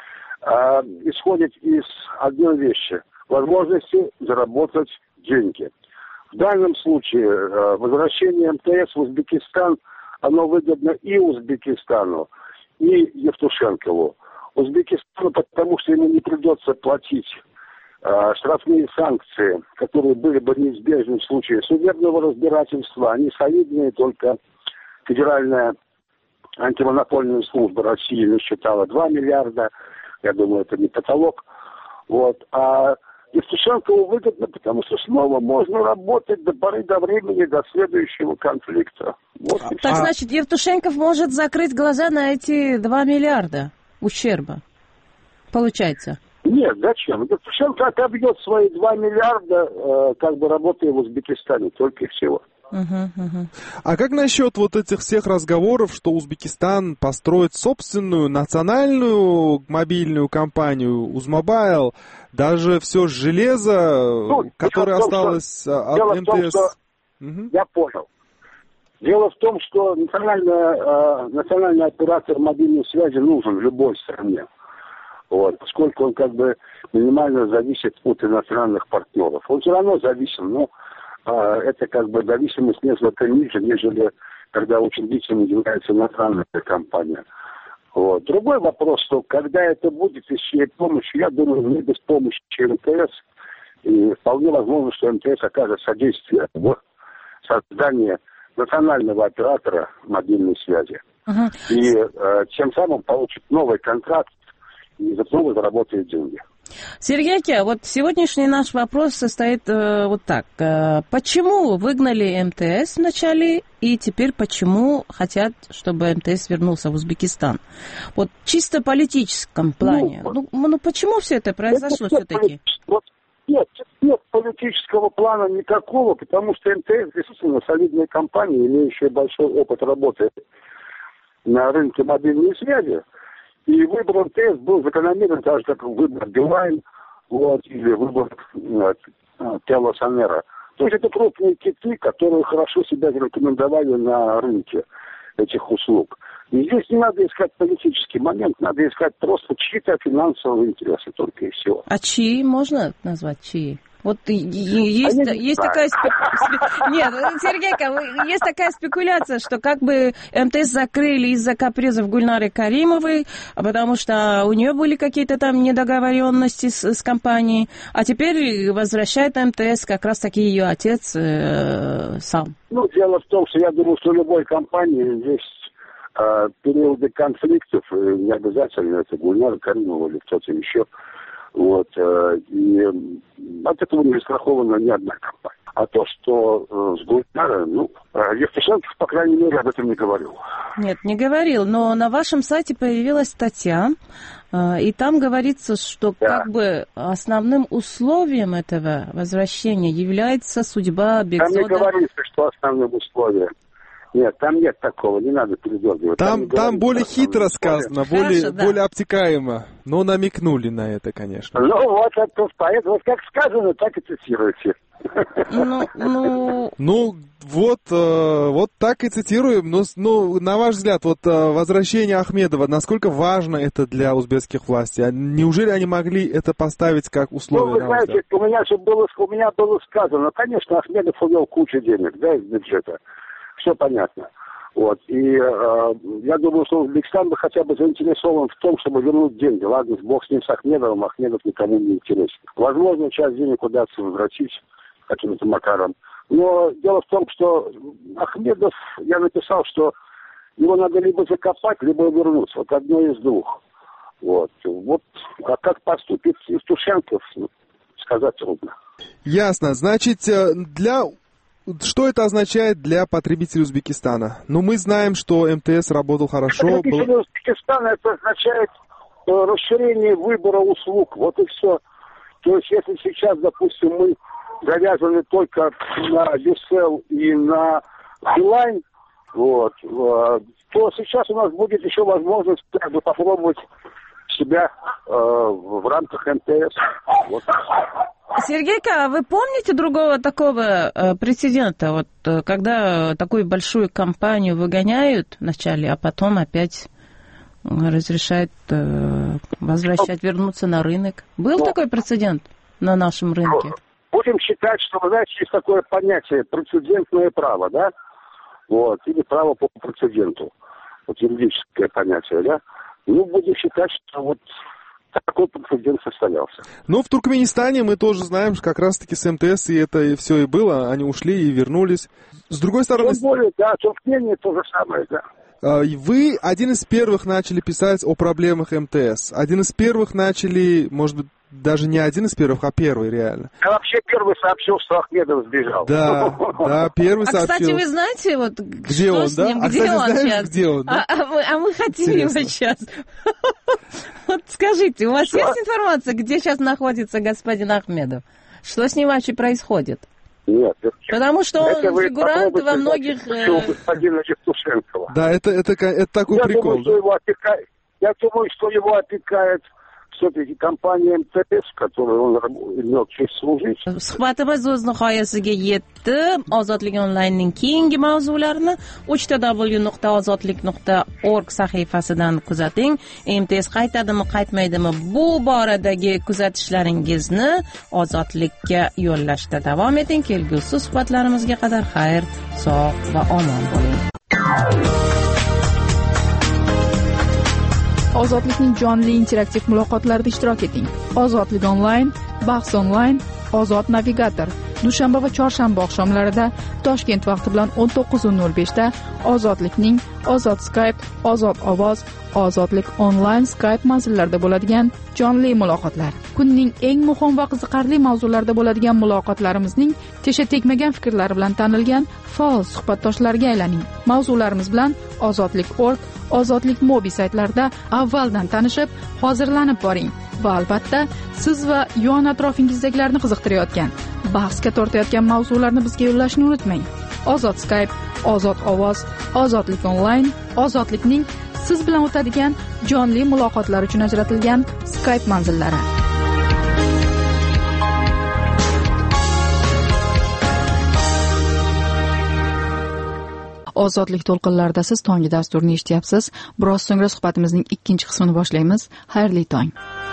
Speaker 9: исходит из одной вещи – возможности заработать деньги. В данном случае возвращение МТС в Узбекистан, оно выгодно и Узбекистану, и Евтушенкову. Узбекистану, потому что ему не придется платить штрафные санкции, которые были бы неизбежны в случае судебного разбирательства. Они солидные, только Федеральная антимонопольная служба России насчитала 2 миллиарда. Я думаю, это не потолок. Вот. А Евтушенкову выгодно, потому что снова можно работать до поры до времени, до следующего конфликта. Вот
Speaker 17: так значит, Евтушенков может закрыть глаза на эти 2 миллиарда ущерба? Получается?
Speaker 9: Нет, зачем? Евтушенко отобьет свои 2 миллиарда, как бы работая в Узбекистане, только и всего.
Speaker 15: А как насчет вот этих всех разговоров, что Узбекистан построит собственную национальную мобильную компанию Узмобайл, даже все железо, которое осталось от МТС?
Speaker 9: Я понял. Дело в том, что национальный оператор мобильной связи нужен в любой стране. Вот, поскольку он как бы минимально зависит от иностранных партнеров. Он все равно зависим, но это как бы зависимость несколько ниже, нежели когда учредителем является иностранная компания. Вот. Другой вопрос, что когда это будет и с чьей помощью, я думаю, не без помощи МТС, и вполне возможно, что МТС окажет содействие в создании национального оператора мобильной связи. И тем самым получит новый контракт и снова заработает деньги.
Speaker 17: Сергей Аки, вот сегодняшний наш вопрос состоит вот так. Почему выгнали МТС вначале и теперь почему хотят, чтобы МТС вернулся в Узбекистан? Вот чисто в политическом плане. Ну почему все это произошло все-таки?
Speaker 9: Нет политического плана никакого, потому что МТС действительно солидная компания, имеющая большой опыт работы на рынке мобильной связи. И выбор МТС был закономерен, так же, как выбор Билайн, вот, или выбор Телосанера. То есть это крупные киты, которые хорошо себя зарекомендовали на рынке этих услуг. И здесь не надо искать политический момент, надо искать просто чьи-то финансовые интересы, только и всего.
Speaker 17: А чьи можно назвать чьи? Вот есть такая... Нет, Сергей, есть такая спекуляция, что как бы МТС закрыли из-за капризов Гульнары Каримовой, потому что у нее были какие-то там недоговоренности с компанией, а теперь возвращает МТС как раз-таки ее отец сам.
Speaker 9: Ну, дело в том, что я думаю, что у любой компании есть периоды конфликтов, не обязательно это Гульнара Каримова или кто-то еще. Вот, и от этого не застрахована ни одна компания. А то, что с Гульнарой, Евтушенков, по крайней мере, об этом не говорил.
Speaker 17: Нет, не говорил, но на вашем сайте появилась статья, и там говорится, что как бы основным условием этого возвращения является судьба Бекзода.
Speaker 9: Там не говорится, что основным условием. Нет, там нет такого, не надо передергивать.
Speaker 15: Там более хитро сказано, более обтекаемо, но намекнули на это, конечно.
Speaker 9: Ну вот, поэтому вот как сказано, так и цитируйте.
Speaker 15: Вот так и цитируем. Но на ваш взгляд, возвращение Ахмедова, насколько важно это для узбекских властей? Неужели они могли это поставить как условие?
Speaker 9: Вы знаете, у меня было сказано, конечно, Ахмедов увел кучу денег, да, из бюджета. Все понятно. Вот. И я думаю, что Узбекистан бы хотя бы заинтересован в том, чтобы вернуть деньги. Ладно, бог с ним, с Ахмедовым, Ахмедов никому не интересен. Возможно, часть денег удастся возвратить каким-то макаром. Но дело в том, что Ахмедов, я написал, что его надо либо закопать, либо вернуть. Вот одно из двух. Вот. А как поступит Евтушенков, сказать трудно.
Speaker 15: Ясно. Значит, что это означает для потребителей Узбекистана? Мы знаем, что МТС работал хорошо.
Speaker 9: Для потребителей Узбекистана это означает расширение выбора услуг. Вот и все. То есть, если сейчас, допустим, мы завязаны только на Юсел и на Билайн, то сейчас у нас будет еще возможность попробовать себя в рамках МТС. Вот.
Speaker 17: Сергейка, вы помните другого такого прецедента, когда такую большую компанию выгоняют вначале, а потом опять разрешают возвращать, вернуться на рынок? Был такой прецедент на нашем рынке?
Speaker 9: Будем считать, что, вы знаете, есть такое понятие прецедентное право, да? Или право по прецеденту. Юридическое понятие, да? Будем считать, что такой прецедент состоялся.
Speaker 15: В Туркменистане мы тоже знаем, что как раз-таки с МТС и это все и было. Они ушли и вернулись. С другой стороны...
Speaker 9: Тем более, да, Туркмения то же самое, да.
Speaker 15: Вы один из первых начали писать о проблемах МТС. Один из первых начали, может быть, даже не один из первых, а первый реально.
Speaker 9: Я вообще первый сообщил, что Ахмедов сбежал.
Speaker 15: Да, первый сообщил.
Speaker 17: Кстати, вы знаете,
Speaker 15: где он,
Speaker 17: с ним,
Speaker 15: да?
Speaker 17: где он сейчас?
Speaker 15: Где он, да?
Speaker 17: А мы хотим его сейчас. Скажите, у вас есть информация, где сейчас находится господин Ахмедов? Что с ним вообще происходит?
Speaker 9: Нет.
Speaker 17: Потому что он фигурант во многих...
Speaker 9: Господина Евтушенкова.
Speaker 15: Да, это такой прикол.
Speaker 9: Я думаю, что его опекает все-таки компания МТС, в которой он имел честь служить.
Speaker 17: Suhbatimiz o'z nihoyasiga yetdi. Ozodlik onlinening keyingi mavzularini www.ozodlik.org sahifasidan kuzating. MTS qaytadimi, qaytmaydimi bu boradagi kuzatishlaringizni Ozodlikka yo'llashda davom eting. Kelgusi suhbatlarimizga qadar xayr, sog' va omon bo'ling.
Speaker 3: Ozodlikning jonli interaktiv muloqotlarida ishtirok eting. Ozodlik onlayn, bahs onlayn, Ozod navigator. Dushanba va chorshanba oqshomlarida Toshkent vaqti bilan 19:05 da Ozodlikning Ozod Skype, Ozod ovoz, Ozodlik onlayn Skype manzillarida bo'ladigan jonli muloqotlar. Kunning eng muhim va qiziqarli mavzularida bo'ladigan muloqotlarimizning tesha tegmagan fikrlari bilan tanilgan faol suhbatdoshlarga aylaning. Mavzularimiz bilan Ozodlik.org, Ozodlik Mobi saytlarida avvaldan tanishib, hozirlanib boring. Va albatta, siz va yon atrofingizdagilarni qiziqtirayotgan, bahsga tortayotgan mavzularni bizga yo'llashni unutmang. Ozod Skype, Ozod ovoz, Ozodlik onlayn, Ozodlikning siz bilan o'tadigan jonli muloqotlar uchun ajratilgan Skype manzillari. Ozodlik to'lqinlarida siz tongi dasturini eshityapsiz. Biroz so'ngra suhbatimizning ikkinchi qismini boshlaymiz. Xayrli tong.